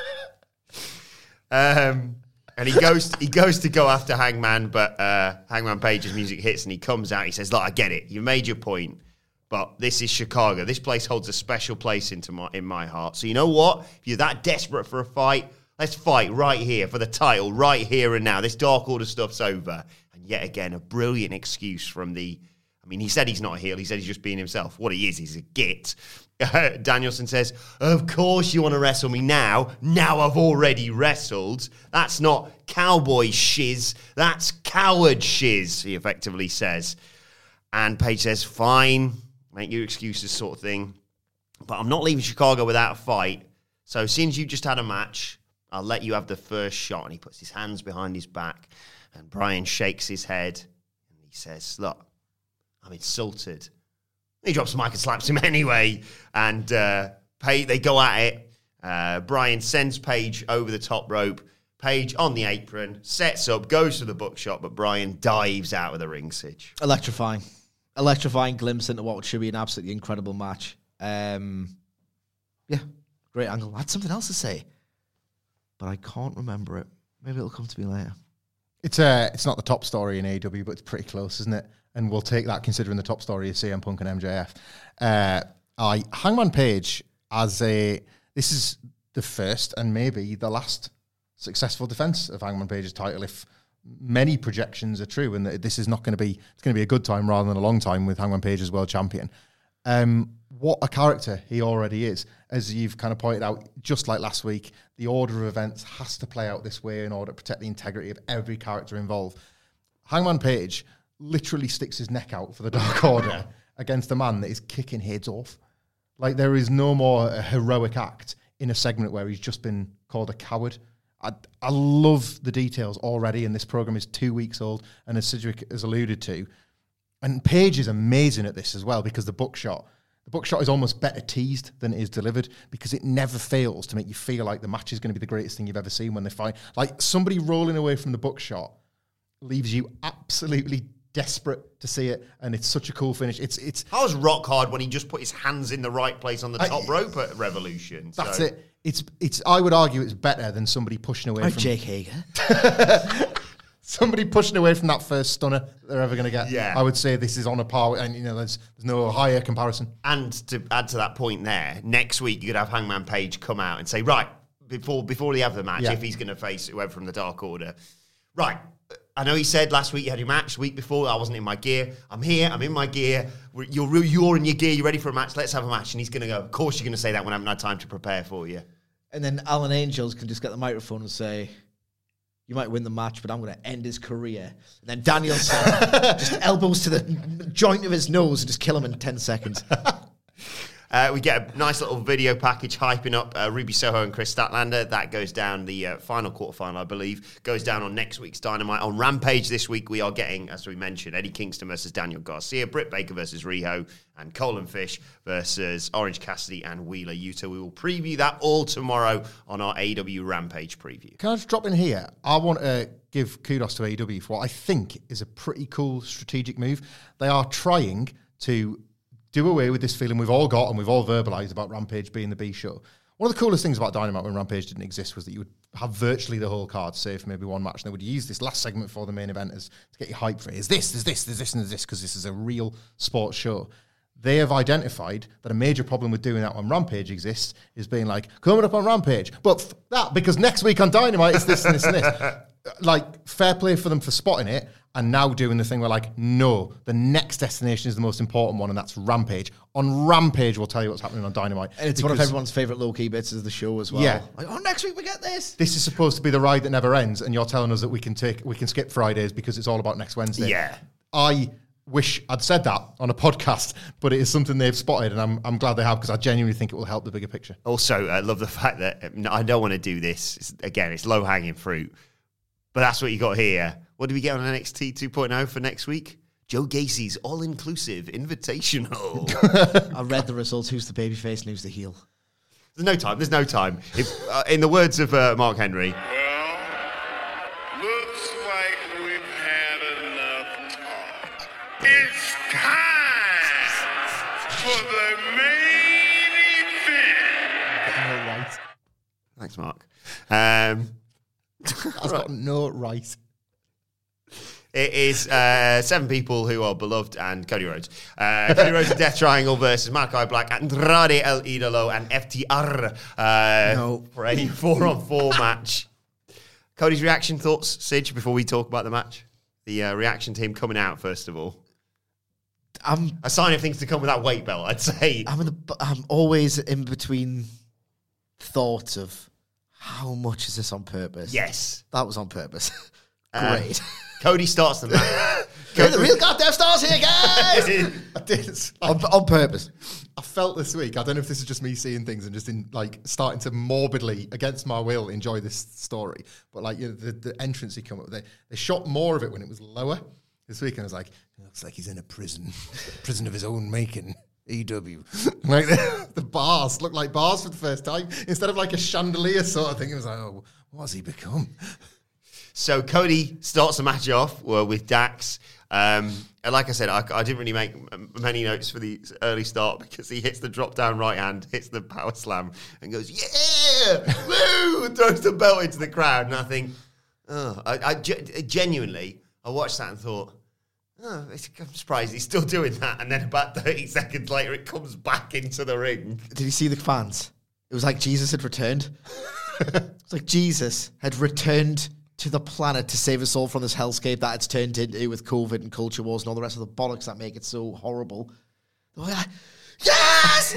And he goes to go after Hangman, but Hangman Page's music hits and he comes out. He says, "Look, I get it. You made your point, but this is Chicago. This place holds a special place in my heart. So you know what? If you're that desperate for a fight, let's fight right here for the title, right here and now. This Dark Order stuff's over." And yet again, a brilliant excuse from the... I mean, he said he's not a heel. He said he's just being himself. What he is, he's a git. Danielson says, "Of course you want to wrestle me now. Now I've already wrestled. That's not cowboy shiz. That's coward shiz," he effectively says. And Page says, "Fine, make your excuses sort of thing. But I'm not leaving Chicago without a fight. So since you just had a match, I'll let you have the first shot." And he puts his hands behind his back. And Bryan shakes his head. And he says, "Look, I'm insulted." He drops the mic and slaps him anyway. And they go at it. Bryan sends Page over the top rope. Page on the apron, sets up, goes to the buckshot, but Bryan dives out of the ring, Sidge. Electrifying. Electrifying glimpse into what should be an absolutely incredible match. Yeah, great angle. I had something else to say, but I can't remember it. Maybe it'll come to me later. It's not the top story in AEW, but it's pretty close, isn't it? And we'll take that considering the top story is CM Punk and MJF. Hangman Page this is the first and maybe the last successful defense of Hangman Page's title, if many projections are true, and that this is not going to be, it's going to be a good time rather than a long time with Hangman Page as world champion. What a character he already is. As you've kind of pointed out, just like last week, the order of events has to play out this way in order to protect the integrity of every character involved. Hangman Page literally sticks his neck out for the Dark Order against a man that is kicking heads off. Like, there is no more a heroic act in a segment where he's just been called a coward. I love the details already, and this program is 2 weeks old, and as Sidgwick has alluded to, and Page is amazing at this as well, because the buckshot is almost better teased than it is delivered, because it never fails to make you feel like the match is going to be the greatest thing you've ever seen when they fight. Like, somebody rolling away from the buckshot leaves you absolutely desperate to see it, and it's such a cool finish. It's I was rock hard when he just put his hands in the right place on the top rope at Revolution. That's it. It's. I would argue it's better than somebody pushing away from Jake Hager. Somebody pushing away from that first stunner they're ever going to get. Yeah. I would say this is on a par, and there's no higher comparison. And to add to that point there, next week you could have Hangman Page come out and say, right, before they have the match, if he's going to face whoever from the Dark Order, right, I know he said last week you had your match. The week before, I wasn't in my gear. I'm here. I'm in my gear. You're in your gear. You're ready for a match. Let's have a match. And he's going to go, of course you're going to say that when I haven't had time to prepare for you. And then Alan Angels can just get the microphone and say, you might win the match, but I'm going to end his career. And then Danielson just elbows to the joint of his nose and just kill him in 10 seconds. We get a nice little video package hyping up Ruby Soho and Chris Statlander. That goes down the final quarterfinal, I believe. Goes down on next week's Dynamite. On Rampage this week, we are getting, as we mentioned, Eddie Kingston versus Daniel Garcia, Britt Baker versus Riho, and Colin Fish versus Orange Cassidy and Wheeler Yuta. We will preview that all tomorrow on our AEW Rampage preview. Can I just drop in here? I want to give kudos to AEW for what I think is a pretty cool strategic move. They are trying to do away with this feeling we've all got and we've all verbalised about Rampage being the B show. One of the coolest things about Dynamite when Rampage didn't exist was that you would have virtually the whole card, save for maybe one match, and they would use this last segment for the main eventers to get you hyped for it. There's this, and there's this, because this is a real sports show. They have identified that a major problem with doing that when Rampage exists is being like, coming up on Rampage, but that, because next week on Dynamite it's this and this and this. Like, fair play for them for spotting it, and now doing the thing where, like, no, the next destination is the most important one, and that's Rampage. On Rampage, we'll tell you what's happening on Dynamite. And it's one of everyone's favourite low-key bits of the show as well. Yeah. Like, next week we get this. This is supposed to be the ride that never ends, and you're telling us that we can skip Fridays because it's all about next Wednesday. Yeah. I wish I'd said that on a podcast, but it is something they've spotted, and I'm glad they have, because I genuinely think it will help the bigger picture. Also, I love the fact that I don't want to do this. It's low-hanging fruit. But that's what you got here. What do we get on NXT 2.0 for next week? Joe Gacy's all-inclusive invitational. I read the results. Who's the babyface and who's the heel? There's no time. If, in the words of Mark Henry. Well, looks like we've had enough talk. It's time for the main event. No right. Thanks, Mark. I've got no right. It is 7 people who are beloved and Cody Rhodes. Cody Rhodes and Death Triangle versus Malachi Black, Andrade El Idolo, and FTR for a 4-on-4 match. Cody's reaction thoughts, Sidge, before we talk about the match? The reaction to him coming out, first of all. A sign of things to come with that weight belt, I'd say. I'm always in between thoughts of how much is this on purpose? Yes. That was on purpose. Great. Cody starts the match. The real goddamn stars here, guys! I did. On purpose. I felt this week, I don't know if this is just me seeing things and just starting to morbidly, against my will, enjoy this story. But the entrance he come up with, they shot more of it when it was lower. This week, and I was like, it looks like he's in a prison of his own making. EW. Like the bars looked like bars for the first time instead of like a chandelier sort of thing. It was like, oh, what has he become? So Cody starts the match off with Dax. And like I said, I didn't really make many notes for the early start because he hits the drop down right hand, hits the power slam, and goes, yeah, woo, and throws the belt into the crowd. And I think, genuinely, I watched that and thought, I'm surprised he's still doing that. And then about 30 seconds later, it comes back into the ring. Did you see the fans? It was like Jesus had returned. It's like Jesus had returned to the planet to save us all from this hellscape that it's turned into with COVID and culture wars and all the rest of the bollocks that make it so horrible. Like, yes!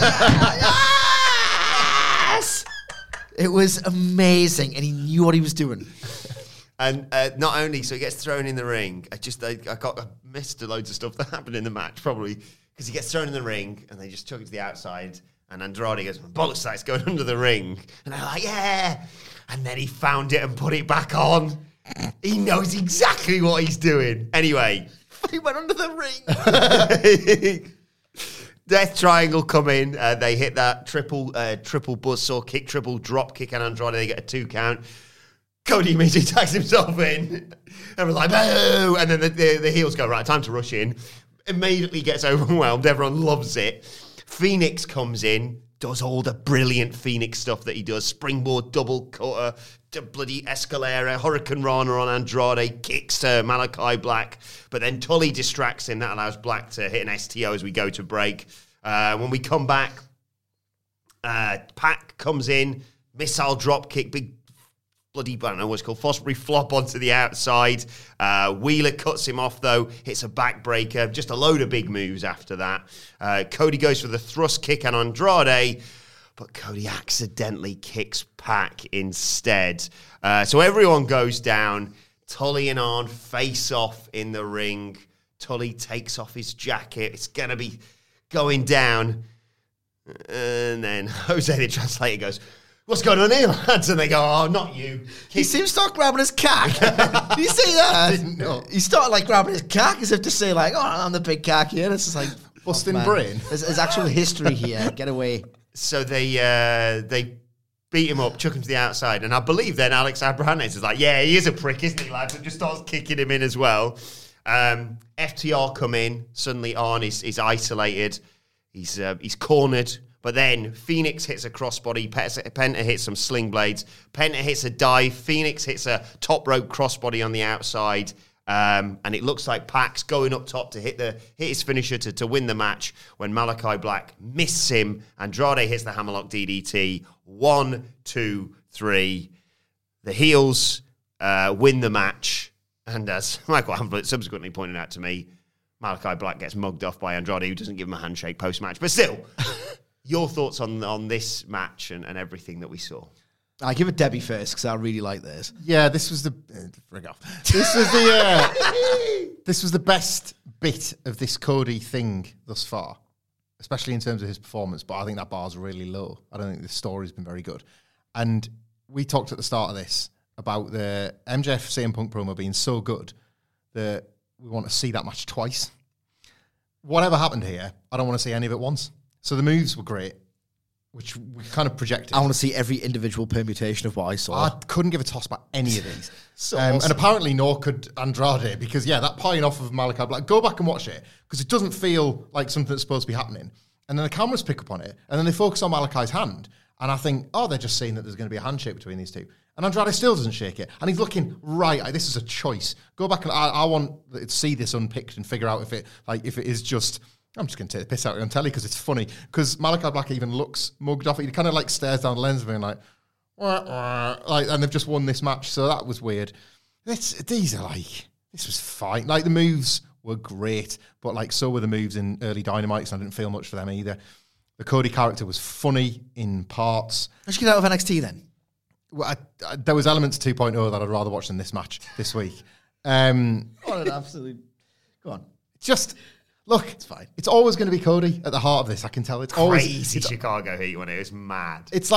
Yes! It was amazing, and he knew what he was doing. And not only, so he gets thrown in the ring. I missed loads of stuff that happened in the match, probably, because he gets thrown in the ring, and they just took it to the outside, and Andrade goes, bollocks, that's going under the ring. And they're like, yeah! And then he found it and put it back on. He knows exactly what he's doing. Anyway. He went under the ring. Death Triangle come in. They hit that triple buzzsaw kick, triple drop kick, and Andrade, they get a 2 count. Cody immediately tags himself in. Everyone's like, boo! And then the heels go, right, time to rush in. Immediately gets overwhelmed. Everyone loves it. Phoenix comes in, does all the brilliant Phoenix stuff that he does. Springboard, double cutter, bloody Escalera, Hurricane Rana on Andrade, kicks to Malachi Black. But then Tully distracts him. That allows Black to hit an STO as we go to break. When we come back, Pac comes in, missile drop kick, big bloody, I don't know what it's called, Fosbury flop onto the outside. Wheeler cuts him off, though, hits a backbreaker. Just a load of big moves after that. Cody goes for the thrust kick on Andrade, but Cody accidentally kicks Pac instead. So everyone goes down. Tully and Arn face off in the ring. Tully takes off his jacket. It's going to be going down. And then Jose, the translator, goes, "What's going on here, lads?" And they go, "Oh, not you." He seems to start grabbing his cock. Did you see that? I didn't know. He started like grabbing his cock as if to say like, "Oh, I'm the big cock here." This is like busting brain. There's actual history here. Get away. So they beat him up, chuck him to the outside, and I believe then Alex Abrahantes is like, "Yeah, he is a prick, isn't he, lads?" And just starts kicking him in as well. FTR come in. Suddenly, Arn is isolated. He's cornered. But then Phoenix hits a crossbody. Penta hits some sling blades. Penta hits a dive. Phoenix hits a top rope crossbody on the outside. And it looks like Pac's going up top to hit his finisher to win the match when Malachi Black misses him. Andrade hits the hammerlock DDT. 1, 2, 3. The heels win the match. And as Michael Hamlet subsequently pointed out to me, Malachi Black gets mugged off by Andrade, who doesn't give him a handshake post-match. But still, your thoughts on this match and everything that we saw? I give it Debbie first because I really like this. Yeah, this was the this was the best bit of this Cody thing thus far, especially in terms of his performance. But I think that bar's really low. I don't think the story's been very good. And we talked at the start of this about the MJF CM Punk promo being so good that we want to see that match twice. Whatever happened here, I don't want to see any of it once. So the moves were great, which we kind of projected. I want to see every individual permutation of what I saw. I couldn't give a toss about any of these. Awesome. And apparently nor could Andrade, because, that pieing off of Malachi Black, go back and watch it, because it doesn't feel like something that's supposed to be happening. And then the cameras pick up on it, and then they focus on Malachi's hand, and I think, they're just saying that there's going to be a handshake between these two. And Andrade still doesn't shake it. And he's looking right. This is a choice. Go back and I want to see this unpicked and figure out if it is just, I'm just going to take the piss out of it on telly because it's funny. Because Malachi Black even looks mugged off. He kind of like stares down the lens of me and like, and they've just won this match. So that was weird. This was fine. Like the moves were great, but like so were the moves in early Dynamite, and I didn't feel much for them either. The Cody character was funny in parts. Let's get out of NXT then. Well, there was elements 2.0 that I'd rather watch than this match this week. What an absolute... Go on. Just, look, it's fine. It's always going to be Cody at the heart of this. I can tell. It's always crazy Chicago heat when it was mad. It's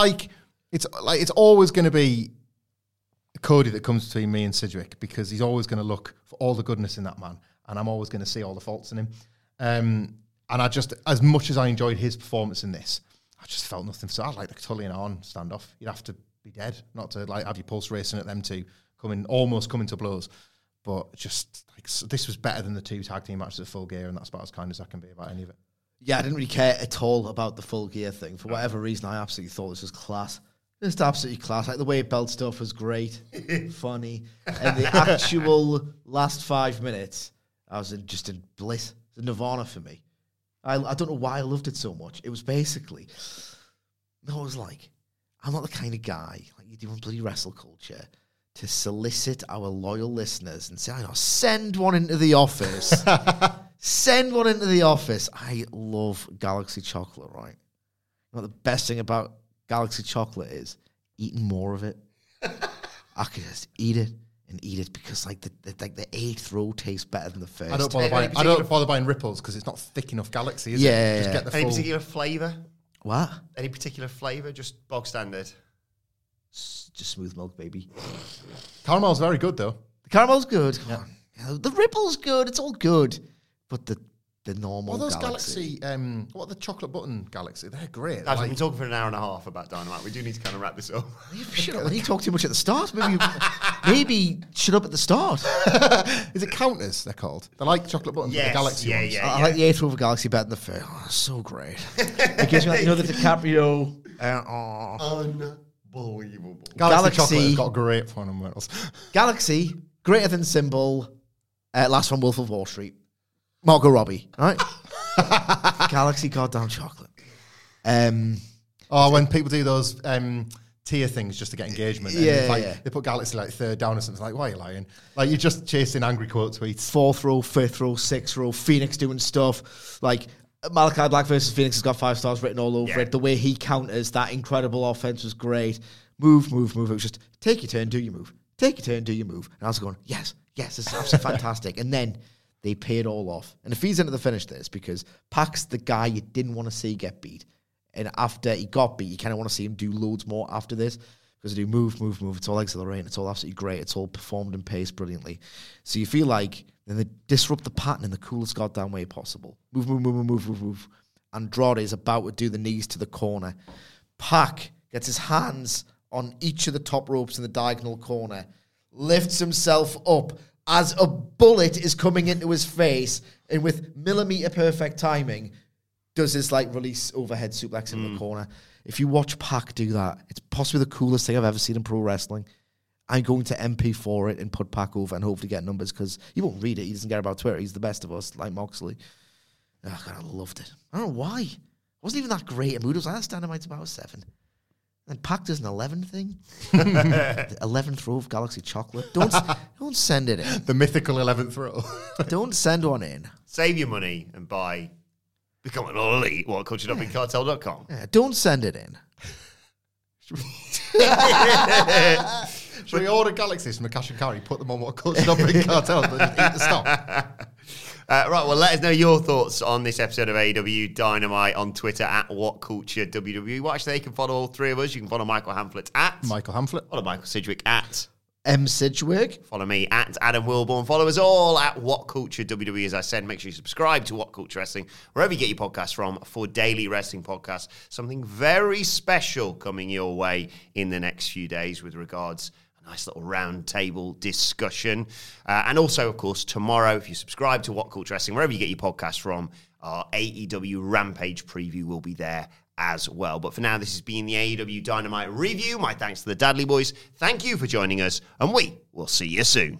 always going to be Cody that comes between me and Sidgwick because he's always going to look for all the goodness in that man, and I'm always going to see all the faults in him. And I just, as much as I enjoyed his performance in this, I just felt nothing. So I like the Tully and Arn standoff. You'd have to be dead not to like have your pulse racing at them two almost coming to blows. But just like this was better than the two tag team matches at Full Gear, and that's about as kind as I can be about any of it. Yeah, I didn't really care at all about the Full Gear thing. For whatever reason, I absolutely thought this was class. Just absolutely class. Like the way belt stuff was great, funny, and the actual last 5 minutes, I was just in bliss. It's a nirvana for me. I don't know why I loved it so much. It was basically, it was like, I'm not the kind of guy, like you do in bloody wrestle culture, to solicit our loyal listeners and say, send one into the office. Send one into the office. I love Galaxy chocolate, right? You know what the best thing about Galaxy chocolate is? Eating more of it. I could just eat it and eat it because like the eighth row tastes better than the first. I don't bother buying Ripples because it's not thick enough Galaxy, is it? Just get the Any full... particular flavour? What? Any particular flavour? Just bog standard? Just smooth milk, baby. Caramel's very good, though. The caramel's good. Yeah. The Ripple's good. It's all good. But the normal those Galaxy what are the chocolate button Galaxy? They're great. We've been talking for an hour and a half about Dynamite. We do need to kind of wrap this up. I didn't talk too much at the start. Maybe shut up at the start. Is it counters, they're called? They're like chocolate buttons, but the Galaxy ones. I like the eighth row of Galaxy better than the first. Oh, so great. It gives me the DiCaprio. Unbelievable. Galaxy chocolate's got great fundamentals. Galaxy, greater than symbol, last one, Wolf of Wall Street. Margot Robbie, right? Galaxy goddamn chocolate. When people do those tier things just to get engagement. Yeah, And it's like, yeah. they put Galaxy like third down or something. Like, why are you lying? Like, you're just chasing angry quote tweets. 4th row, 5th row, 6th row, Phoenix doing stuff. Like, Malachi Black versus Phoenix has got 5 stars written all over it. The way he counters that incredible offense was great. Move. It was just, take your turn, do your move. Take your turn, do your move. And I was going, yes, this is absolutely fantastic. And then they pay it all off. And it feeds into the finish this because Pac's the guy you didn't want to see get beat. And after he got beat, you kind of want to see him do loads more after this because they do move. It's all exhilarating. It's all absolutely great. It's all performed and paced brilliantly. So you feel like then they disrupt the pattern in the coolest goddamn way possible. Move. Andrade is about to do the knees to the corner. Pac gets his hands on each of the top ropes in the diagonal corner, lifts himself up as a bullet is coming into his face, and with millimeter perfect timing, does this like release overhead suplex in the corner. If you watch Pac do that, it's possibly the coolest thing I've ever seen in pro wrestling. I'm going to MP for it and put Pac over and hopefully get numbers because he won't read it. He doesn't care about Twitter. He's the best of us, like Moxley. Oh, God, I loved it. I don't know why. It wasn't even that great a mood. It was like, Dynamite's about 7. And Pac does an 11 thing. 11th row of Galaxy Chocolate. Don't send it in. The mythical 11th row. Don't send one in. Save your money and become an all elite. WhatCultureDumpingCartel.com. Yeah, don't send it in. Should we order Galaxies from Akash and Kari, put them on What Culture Dumping Cartel, and just eat the stock? Right, well, let us know your thoughts on this episode of AEW Dynamite on Twitter at WhatCultureWWE. Well, actually, you can follow all three of us. You can follow Michael Hamflett at Michael Hamflett. Follow Michael Sidgwick at M. Sidgwick. Follow me at Adam Wilborn. Follow us all at WhatCultureWWE. As I said, make sure you subscribe to What Culture Wrestling, wherever you get your podcasts from, for daily wrestling podcasts. Something very special coming your way in the next few days with regards nice little round table discussion. And also, of course, tomorrow, if you subscribe to What Culture Wrestling, wherever you get your podcast from, our AEW Rampage preview will be there as well. But for now, this has been the AEW Dynamite review. My thanks to the Dudley Boys. Thank you for joining us, and we will see you soon.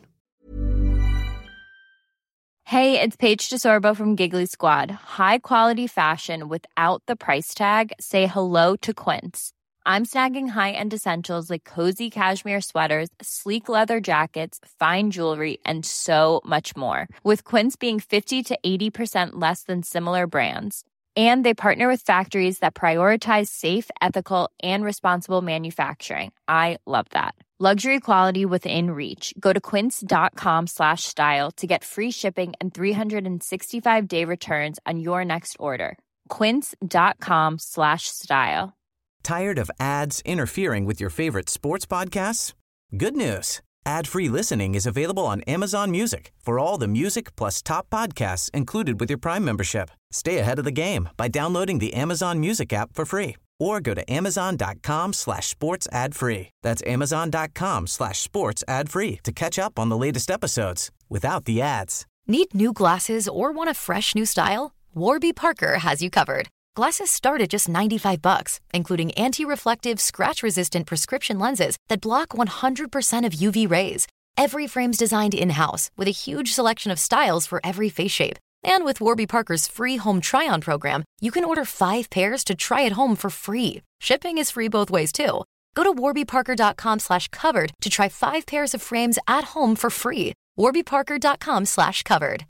Hey, it's Paige DeSorbo from Giggly Squad. High quality fashion without the price tag. Say hello to Quince. I'm snagging high-end essentials like cozy cashmere sweaters, sleek leather jackets, fine jewelry, and so much more. With Quince being 50 to 80% less than similar brands. And they partner with factories that prioritize safe, ethical, and responsible manufacturing. I love that. Luxury quality within reach. Go to quince.com/style to get free shipping and 365-day returns on your next order. Quince.com/style. Tired of ads interfering with your favorite sports podcasts? Good news. Ad-free listening is available on Amazon Music for all the music plus top podcasts included with your Prime membership. Stay ahead of the game by downloading the Amazon Music app for free or go to amazon.com/sports ad free. That's amazon.com/sports ad free to catch up on the latest episodes without the ads. Need new glasses or want a fresh new style? Warby Parker has you covered. Glasses start at just $95, including anti-reflective, scratch-resistant prescription lenses that block 100% of UV rays. Every frame's designed in-house with a huge selection of styles for every face shape. And with Warby Parker's free home try-on program, you can order 5 pairs to try at home for free. Shipping is free both ways, too. Go to warbyparker.com/covered to try 5 pairs of frames at home for free. warbyparker.com/covered.